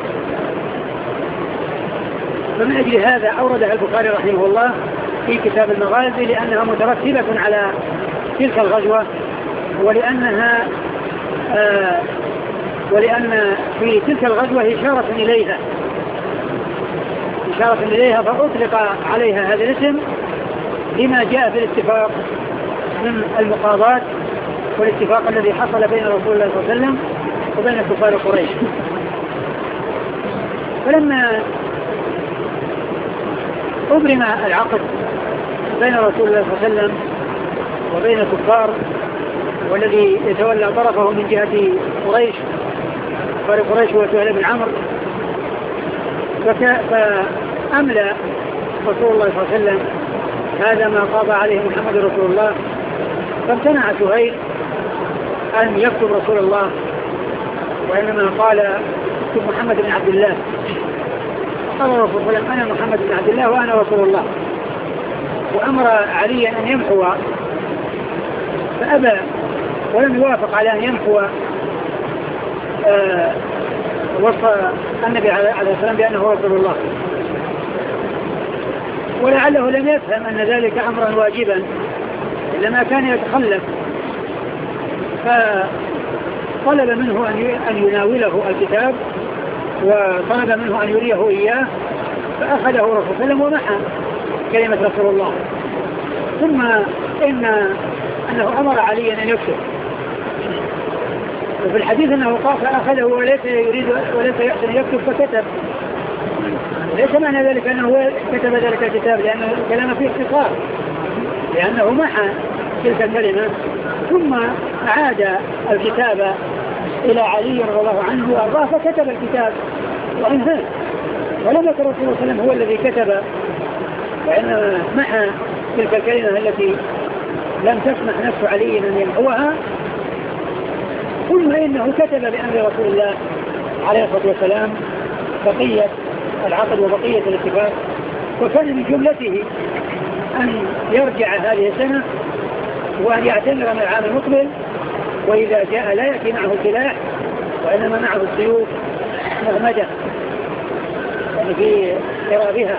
فمن أجل هذا أوردها البخاري رحمه الله في كتاب المغازي لأنها مترتبة على تلك الغزوة، ولأن في تلك الغزوة إشارة إليها فأطلق عليها هذا الاسم لما جاء في الاتفاق من المقاضات والاتفاق الذي حصل بين رسول الله صلى الله عليه وسلم وبين كفار قريش. فلما أبرم العقد بين رسول الله صلى الله عليه وسلم وبين الكفار، والذي يتولى طرفه من جهة قريش كفار قريش وسهيل بن عمرو، فأملى رسول الله صلى الله عليه وسلم هذا ما قاضى عليه محمد رسول الله، فامتنع سهيل أن يكتب رسول الله، وإنما قال اكتب محمد بن عبد الله. قال رسول الله صلى الله عليه وسلم أنا محمد بن عبد الله وأنا رسول الله، وأمر عليا أن يمحو، فأبى ولم يوافق على أن يمحو وصف النبي عليه الصلاة والسلام بأنه رسول الله، ولعله لم يفهم أن ذلك أمرا واجبا لما كان يتخلف، فطلب منه أن يناوله الكتاب، وطلب منه أن يريه إياه، فأخذه رسول الله صلى الله عليه وسلم ومحى كلمة رسول الله. ثم أنه أمر عليا أن يكتب، وفي الحديث أنه قال فأخذه وليس يحسن يكتب فكتب. ليس معنى ذلك أنه كتب ذلك الكتاب لأنه كلام فيه اختصار، لأنه محى تلك الكلمة ثم عاد الكتاب إلى علي رضي الله عنه وأرضاه فكتب الكتاب وانهى، ولم يكن رسول الله صلى الله عليه وسلم هو الذي كتب، وإنما محى تلك الكلمة التي لم تسمح نفس علي أن يمحوها، ثم إنه كتب بأمر رسول الله عليه الصلاة والسلام بقية العقد وبقية الاتفاق، وكان من جملته أن يرجع هذه السنة وأن يعتمر من العام المقبل، وإذا جاء لا يأتي معه سلاح وإنما معه السيوف مغمدة يعني في قرابها.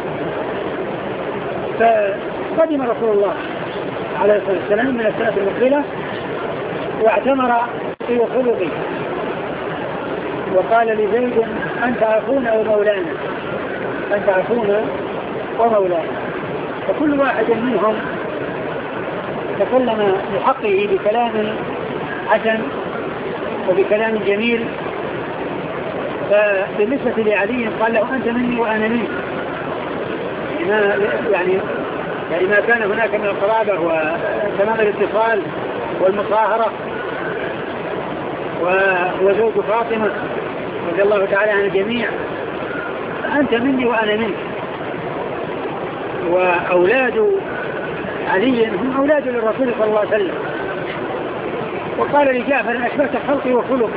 فقدم رسول الله عليه الصلاة والسلام من السنة المقبلة واعتمر في خلقه، وقال لزيد أنت أخونا ومولانا، أنت أخونا ومولانا. فكل واحد منهم تكلم بحقه بكلام حسن وبكلام جميل. فبالنسبة لعلي قال له أنت مني وأنا منك، يعني ما كان هناك من القرابة وتمام الاتصال والمصاهرة. وزوج فاطمة رضي الله تعالى عن الجميع، أنت مني وأنا منك. وأولاد علي هم أولاد للرسول صلى الله عليه وسلم. وقال لجعفر أشبهت خلقي وخلقي،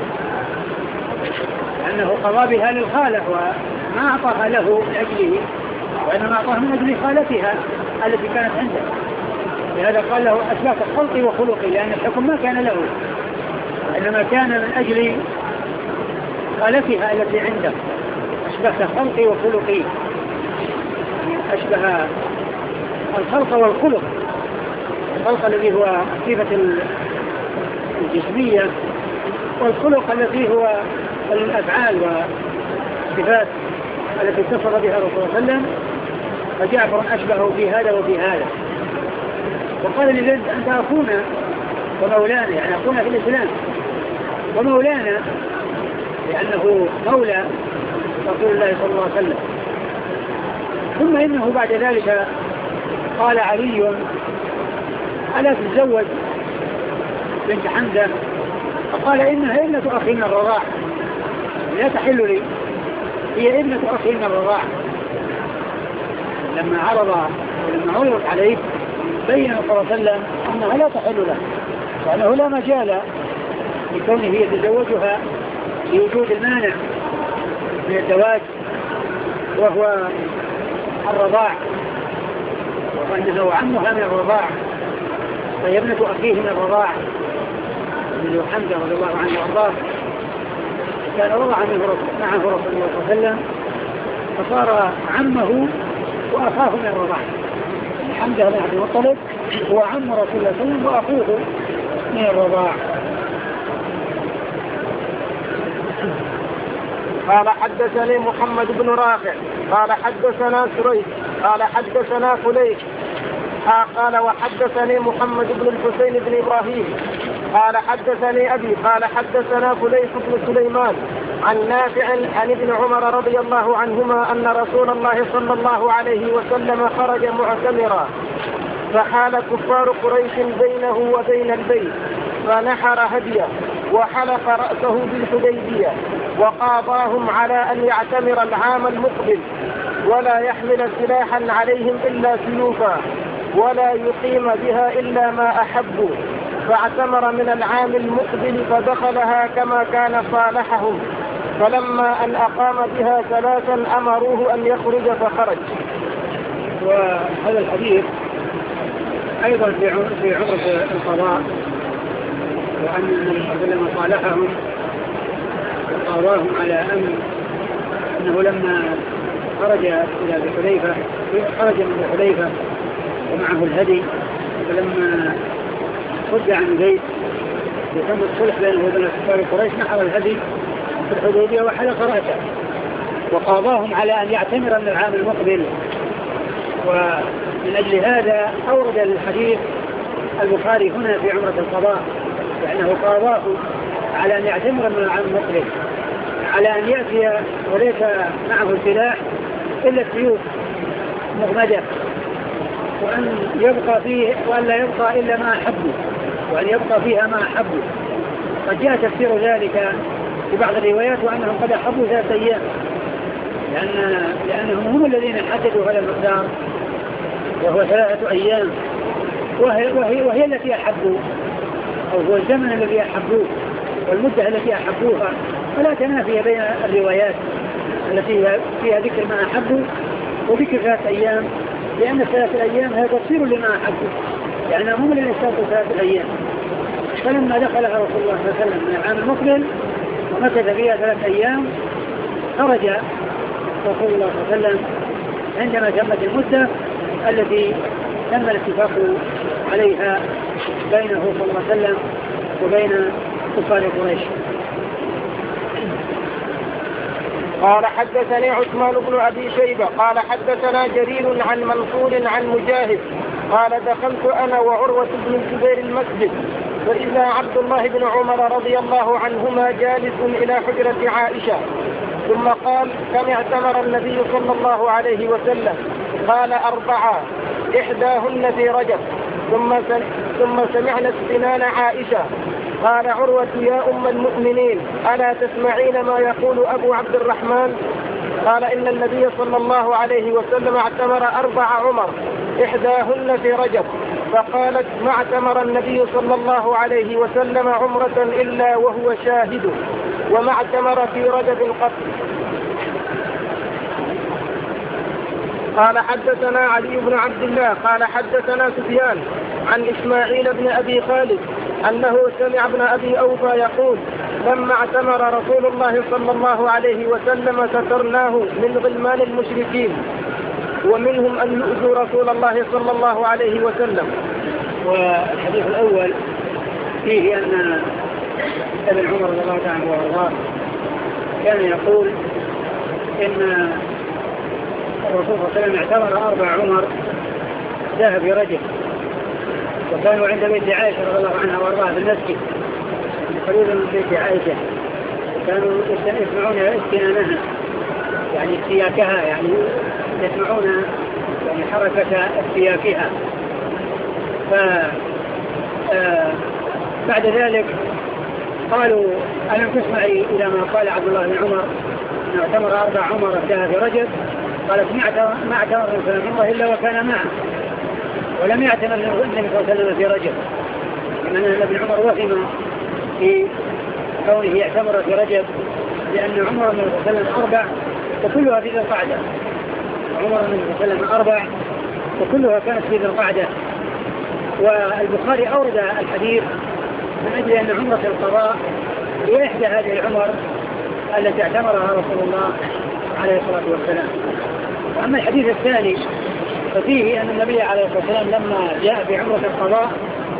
لأنه قضى بها للخالق وما أعطاها له من أجله، وإنما أعطاها من أجل خالتها التي كانت عنده. لهذا قال له أشبهت خلقي وخلقي، لأن الحكم ما كان له، إنما كان من أجل خالتها التي عنده. أشبهت خلقي وخلقي، أشبه الخلق والخلق. الخلق الذي هو صفة الجسمية، والخلق الذي هو الأفعال والصفات التي اتصف بها الرسول صلى الله عليه وسلم. فجعفر أشبهه في هذا وفي هذا. وقال لزيد أنت أخونا ومولانا، يعني أخونا في الإسلام، ومولانا لأنه مولى رسول الله صلى الله عليه وسلم. ثم إنه بعد ذلك قال علي ألا تتزوج بنت حمزة؟ فقال إنها ابنة أخي من الرضاع، لا تحل لي، هي ابنة أخي من الرضاع. لما عرضت عليه بين صلى الله عليه وسلم أنها لا تحل له، وأنه لا مجال لكونه يتزوجها لوجود المانع من الزواج وهو الرضاع، وأنه عمها من الرضاع، فهي ابنة أخيه من الرضاع من حمزة رضي الله عنه وأرضاه. كان رضع معه رسول الله صلى الله عليه وسلم، فصار عمه وأخاه من الرضاع. حمزة بن عبد المطلب هو عم رسول الله صلى الله عليه وسلم وأخوه من الرضاع. قال حدثني محمد بن رافع قال حدثنا سريج قال حدثنا فليك قال وحدثني محمد بن الحسين بن إبراهيم قال حدثني أبي قال حدثنا فليك بن سليمان عن نافع عن ابن عمر رضي الله عنهما أن رسول الله صلى الله عليه وسلم خرج معتمرا، فحال كفار قريش بينه وبين البيت، فنحر هديه وحلق رأسه بالحديبية، وقاضاهم على أن يعتمر العام المقبل ولا يحمل سلاحا عليهم إلا سيوفا، ولا يقيم بها إلا ما أحبوا. فاعتمر من العام المقبل فدخلها كما كان صالحهم، فلما أن أقام بها 3 أمروه أن يخرج فخرج. وهذا الحديث أيضا في عمرة القضاء، وأن النبي صلى الله عليه وسلم صالحهم وقاضاهم على أنه لما خرج من الحليفة ومعه الهدي، فلما صد عن البيت يتم الصلح بينه وبين كفار قريش نحر الهدي في الحديبية وحلق رأسه، وقاضاهم على أن يعتمر من العام المقبل. ومن أجل هذا أورد الحديث البخاري هنا في عمرة القضاء، لأنه قاضاه على أن يعتمر من العام المقبل، على أن يأتي وليس معه السلاح إلا السيوف مغمدة، وأن يبقى فيه وأن لا يبقى إلا ما أحبه، وأن يبقى فيها ما أحبه. قد جاء تفسير ذلك في بعض الروايات وأنهم قد أحبوا 3 أيام، لأنهم هم الذين حددوا هذا المقدار وهو 3 أيام، وهي التي أحبوا، أو هو الزمن الذي أحبوه والمدة التي أحبوها، فلا تنافي بين الروايات التي فيها ذكر ما أحبه وذكر 3 أيام، لأن 3 أيام هذا تفسير لما أحبه، يعني مو من الإنسان 3 أيام. فلما دخلها رسول الله صلى الله عليه وسلم من العام المقبل ومكث فيها 3 أيام، خرج رسول الله صلى الله عليه وسلم عندما تمت المدة التي تم الاتفاق عليها بينه صلى الله عليه وسلم وبين كفار قريش. قال حدثني عثمان بن أبي شيبة قال حدثنا جرير عن منصور عن مجاهد قال دخلت أنا وعروة بن الزبير المسجد فإذا عبد الله بن عمر رضي الله عنهما جالس إلى حجرة عائشة، ثم قال كم اعتمر النبي صلى الله عليه وسلم؟ قال 4 إحداهن في رجب. ثم سمعنا استنان عائشة. قال عروة يا أم المؤمنين ألا تسمعين ما يقول أبو عبد الرحمن؟ قال إن النبي صلى الله عليه وسلم اعتمر 4 عمر إحداهن في رجب. فقالت ما اعتمر النبي صلى الله عليه وسلم عمرة إلا وهو شاهد وما اعتمر في رجب قط. قال حدثنا علي بن عبد الله قال حدثنا سفيان عن إسماعيل بن أبي خالد أنه سمع ابن أبي أوفى يقول لما اعتمر رسول الله صلى الله عليه وسلم سترناه من غلمان المشركين ومنهم أن يؤذوا رسول الله صلى الله عليه وسلم. والحديث الأول فيه أن ابن عمر رضي الله عنه وارضاه كان يقول إن الرسول صلى الله عليه وسلم اعتمر 4 عمر ذهب في رجب، وكانوا عند بيت عائشة رضي الله عنها وارضاها في المسجد قريبا من بيت عائشة، كانوا يسمعون استنانها يعني استياكها، يعني يسمعون يعني حركة استياكها. بعد ذلك قالوا ألم تسمعي إلى ما قال عبد الله بن عمر أن اعتمر 4 عمر ابتها في رجب؟ قالت ما اعتمر من عمره إلا وكان معه، ولم يعتمر النبي صلى الله عليه وسلم في رجب، لأن ابن عمر وهم في كونه يعتمر في رجب، لأن عمر النبي صلى الله عليه وسلم 4 وكلها في ذي القعدة، عمر النبي صلى الله عليه وسلم 4 وكلها كانت في ذي القعدة. والبخاري أورد الحديث من أجل أن عمرة القضاء هي إحدى هذه العمر التي اعتمرها رسول الله عليه الصلاة والسلام. وأما الحديث الثاني ففيه أن النبي عليه الصلاة والسلام لما جاء في عمرة القضاء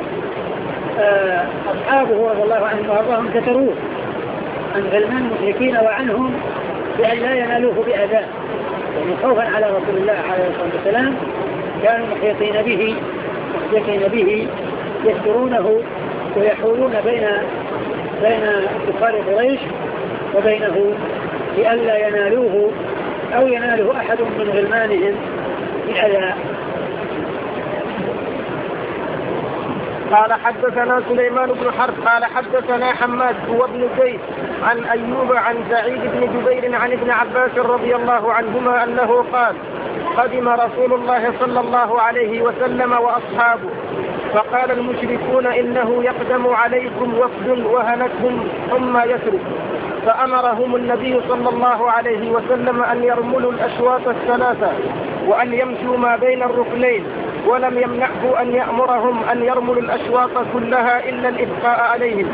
أصحابه رضي الله عنهم وأرضاهم كتروه عن غلمان المشركين وعنهم بأن لا ينالوه بأذى، يعني خوفا على رسول الله عليه الصلاة والسلام كانوا محيطين به يسترونه ويحولون بين كفار قريش وبينه لئلا ينالوه أو يناله أحد من غلمانهم بأذى. قال حدثنا سليمان بن حرب قال حدثنا حماد هو ابن زيد عن أيوب عن سعيد بن جبير عن ابن عباس رضي الله عنهما أنه قال قدم رسول الله صلى الله عليه وسلم وأصحابه فقال المشركون إنه يقدم عليكم وفد وهنتهم ثم يسرق، فأمرهم النبي صلى الله عليه وسلم أن يرملوا الأشواط 3 وأن يمشوا ما بين الركنين، ولم يمنعه أن يأمرهم أن يرملوا الأشواط كلها إلا الإبقاء عليهم.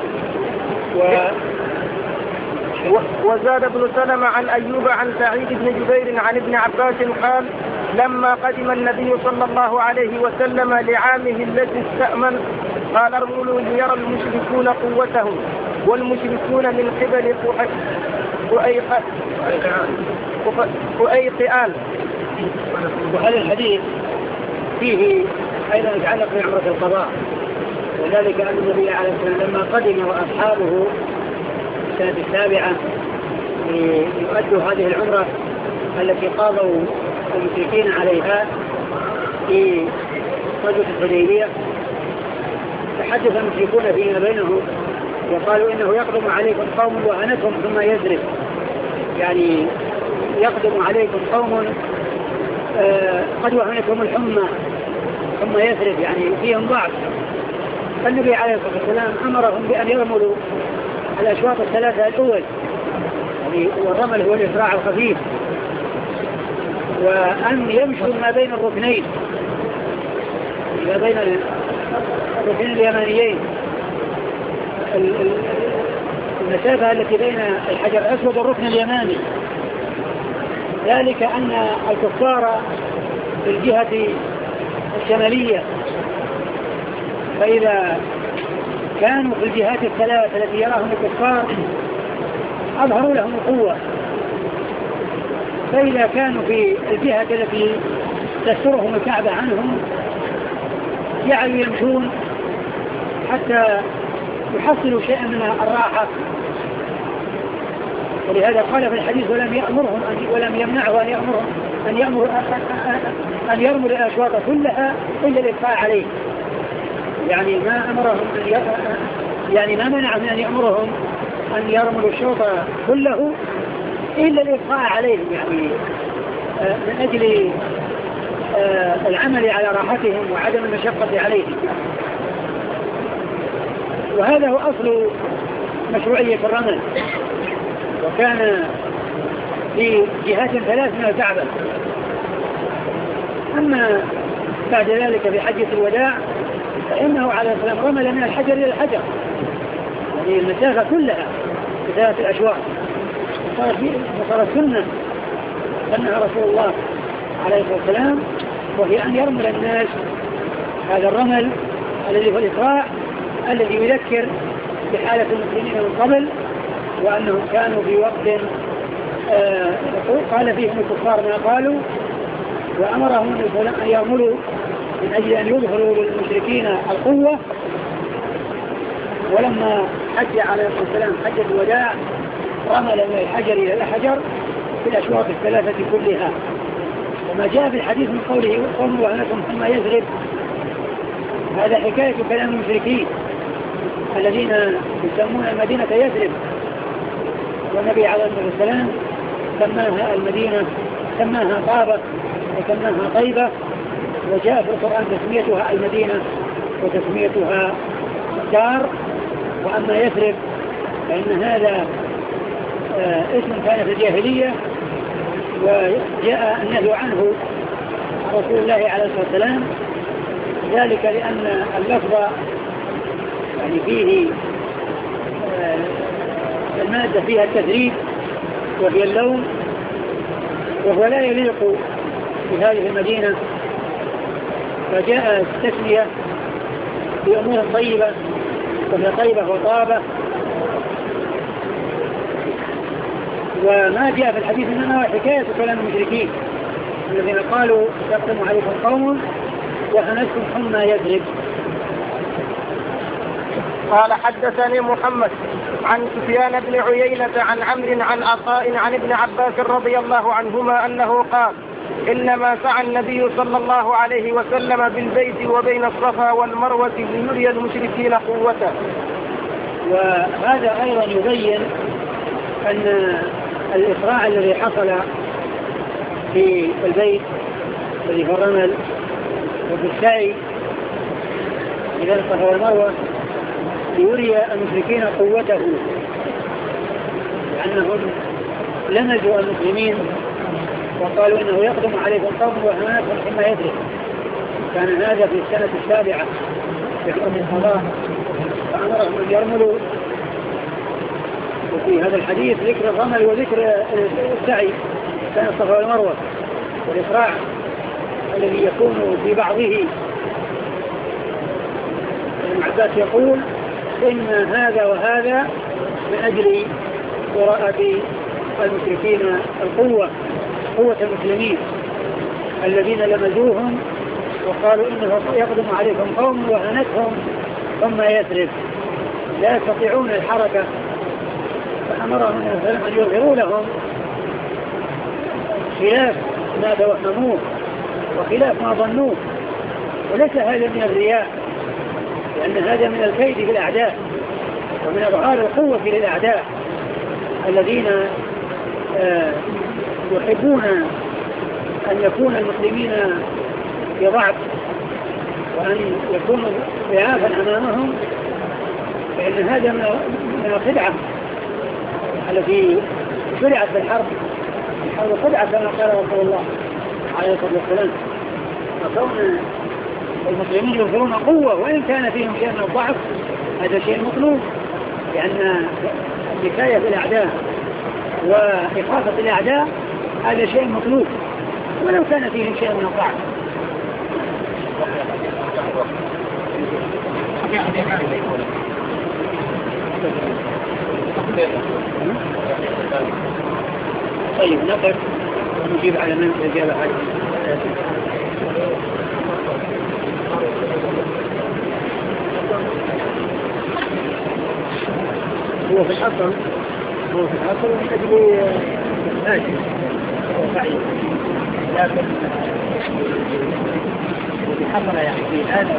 وزاد ابن سلمة عن أيوب عن سعيد بن جبير عن ابن عباس قال لما قدم النبي صلى الله عليه وسلم لعامه الذي استأمن قال ارملوا ليرى المشركون قوتهم والمشركون من قبل قؤيقآن. وهذا الحديث فيه أيضا يتعلق بعمرة القضاء، وذلك أن النبي عليه الصلاة والسلام لما قدم وأصحابه السنة 7 ليؤدوا هذه العمرة التي قاضوا المشركين عليها في غزوة الحديبية، تحدث المشركون فيما بينهم وقالوا إنه يقدم عليكم قوم وهنتهم ثم يزرق، يعني يقدم عليكم قوم قد وهنتهم الحمى ثم يزرق، يعني فيهم ضعف. فالنبي عليه الصلاة والسلام أمرهم بأن يرملوا الأشواط 3 الأول يعني والرمل هو الإسراع الخفيف، وأن يمشوا ما بين الركنين، ما بين الركنين اليمانيين، المسافة التي بين الحجر الأسود والركن اليماني. ذلك أن الكفار في الجهة الشمالية، فإذا كانوا في الجهات الثلاث التي يراهم الكفار أظهروا لهم القوة، فإذا كانوا في الجهة التي تسترهم الكعبة عنهم جعلوا يمشون حتى يحصلوا شيئا من الراحة. ولهذا قال في الحديث ولم يمنعه أن يرموا الأشواط كلها إلا الإبقاء عليه، يعني ما أمرهم يعني ما منعهم أن يأمرهم أن يرموا الشوط كله إلا الإبقاء عليه، يعني من أجل العمل على راحتهم وعدم المشقة عليهم. وهذا هو أصل مشروعية الرمل، وكان في جهات ثلاث من الكعبة. أما بعد ذلك في حجة الوداع فإنه عليه السلام رمل من الحجر إلى الحجر، يعني المسافة كلها بثلاث أشواط، وصارت سنة سنها رسول الله عليه الصلاة والسلام، وهي أن يرمل الناس هذا الرمل الذي هو الإسراع الذي يذكر بحالة المسلمين من قبل، وأنهم كانوا في وقت قال فيهم الكفار ما قالوا، وأمرهم أن يعملوا من أجل أن يظهروا للمشركين القوة. ولما حج عليه الصلاة والسلام حجة الوداع رمل من الحجر إلى الحجر في الأشواط الثلاثة كلها. وما جاء في الحديث من قوله قوموا وأنكم ثم يثرب، هذا حكاية كلام المشركين الذين يسمون المدينة يثرب، والنبي عليه الصلاة والسلام سماها المدينة، سماها طابة وسماها طيبة، وجاء في القرآن تسميتها المدينة وتسميتها دار. وأما يثرب فإن هذا اسم كان في الجاهلية، وجاء النهي عنه رسول الله عليه الصلاة والسلام، ذلك لأن اللفظ يعني فيه المادة فيها التثريب وهي اللون، وهو لا يليق في هذه المدينة، فجاء التسمية بأمور طيبة وهي طيبة وطابة. وما جاء في الحديث إنما حكاية كلام المشركين الذين قالوا يقدم عليكم قوم وهنسكم حمى يدرب. قال حدثني محمد عن سفيان بن عيينة عن عمرو عن عطاء عن ابن عباس رضي الله عنهما أنه قال إنما سعى النبي صلى الله عليه وسلم بالبيت وبين الصفا والمروة ليري المشركين قوته. وهذا أيضا يبين أن الإسراع الذي حصل في البيت الذي هو الرمل وفي السعي إلى الصفا والمروة ليري المشركين قوته، لأنهم لمزوا المسلمين وقالوا إنه يقدم عليكم قوم وهناكم حما يدرك. كان هذا في السنة السابعة في حكم القضاء، فأمرهم أن يرملوا. وفي هذا الحديث ذكر الرمل وذكر السعي بين الصفا والمروة والإسراع الذي يكون في بعضه. ابن عباس يقول إن هذا وهذا من أجل قراءة المشركين القوة، قوة المسلمين الذين لمزوهم وقالوا إنه يقدم عليكم قوم وهنتهم ثم يثرب لا يستطيعون الحركة، فأمرهم أن يظهروا لهم خلاف ما توهموه وخلاف ما ظنوه. وليس هذا من الرياء، لأن هذا من الكيد في الأعداء ومن إظهار القوة للأعداء الذين يحبون أن يكون المسلمين في ضعف وأن يكونوا ضعافا أمامهم، فإن هذا من الخدعة التي شرعت بالحرب وخدعت كما قال رسول الله عليه الصلاة والسلام. فكون المسلمين يظهرون قوة وإن كان فيهم شيء من الضعف هذا شيء مطلوب، لأن الحكاية بالأعداء وإخافة الأعداء هذا شيء مطلوب ولو كان فيهم شيء من الضعف. طيب نقف ونجيب على من أجاب هذه. هو في الأصل من أجل آجل وفعيل، لكن الذي حصل يعني في هذا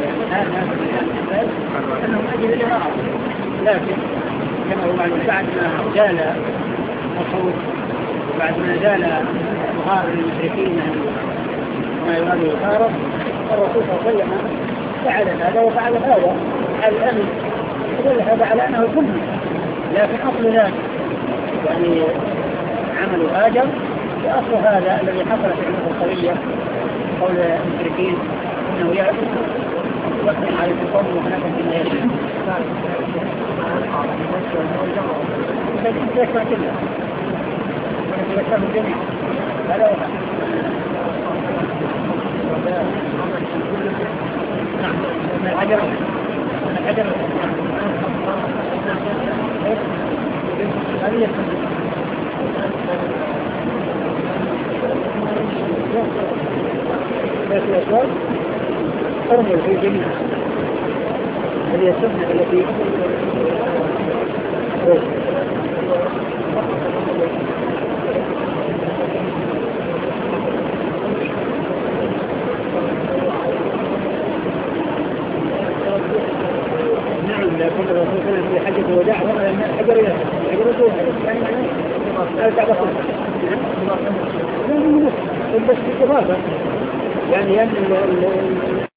أنهم أجل الإراءة، لكن كما هو معلوم بعد ما زال الخوف وبعد ما زال إظهار المشركين ما يراد إظهاره، الرسول صلى الله عليه وسلم فعل هذا وفعل هذا على الأمن، يدل هذا على أنه سنة. لكن أصل ذلك يعني عمل هاجر، وأصل هذا الذي حصل في عمر القوية قول المشركين إنه يعرف وقت على القوم وهناك فيما يشرك يشرك كله يشرك الجميع هذا هو. نعم الحجر هذه الأسواق ترمل في جميع هذه السنة التي نعم. لكن الرسول صلى الله عليه وسلم في حجة الوداع رمى الحجر إلى الحجر الأسود يعني لا تعبقون بس في إضافة يعني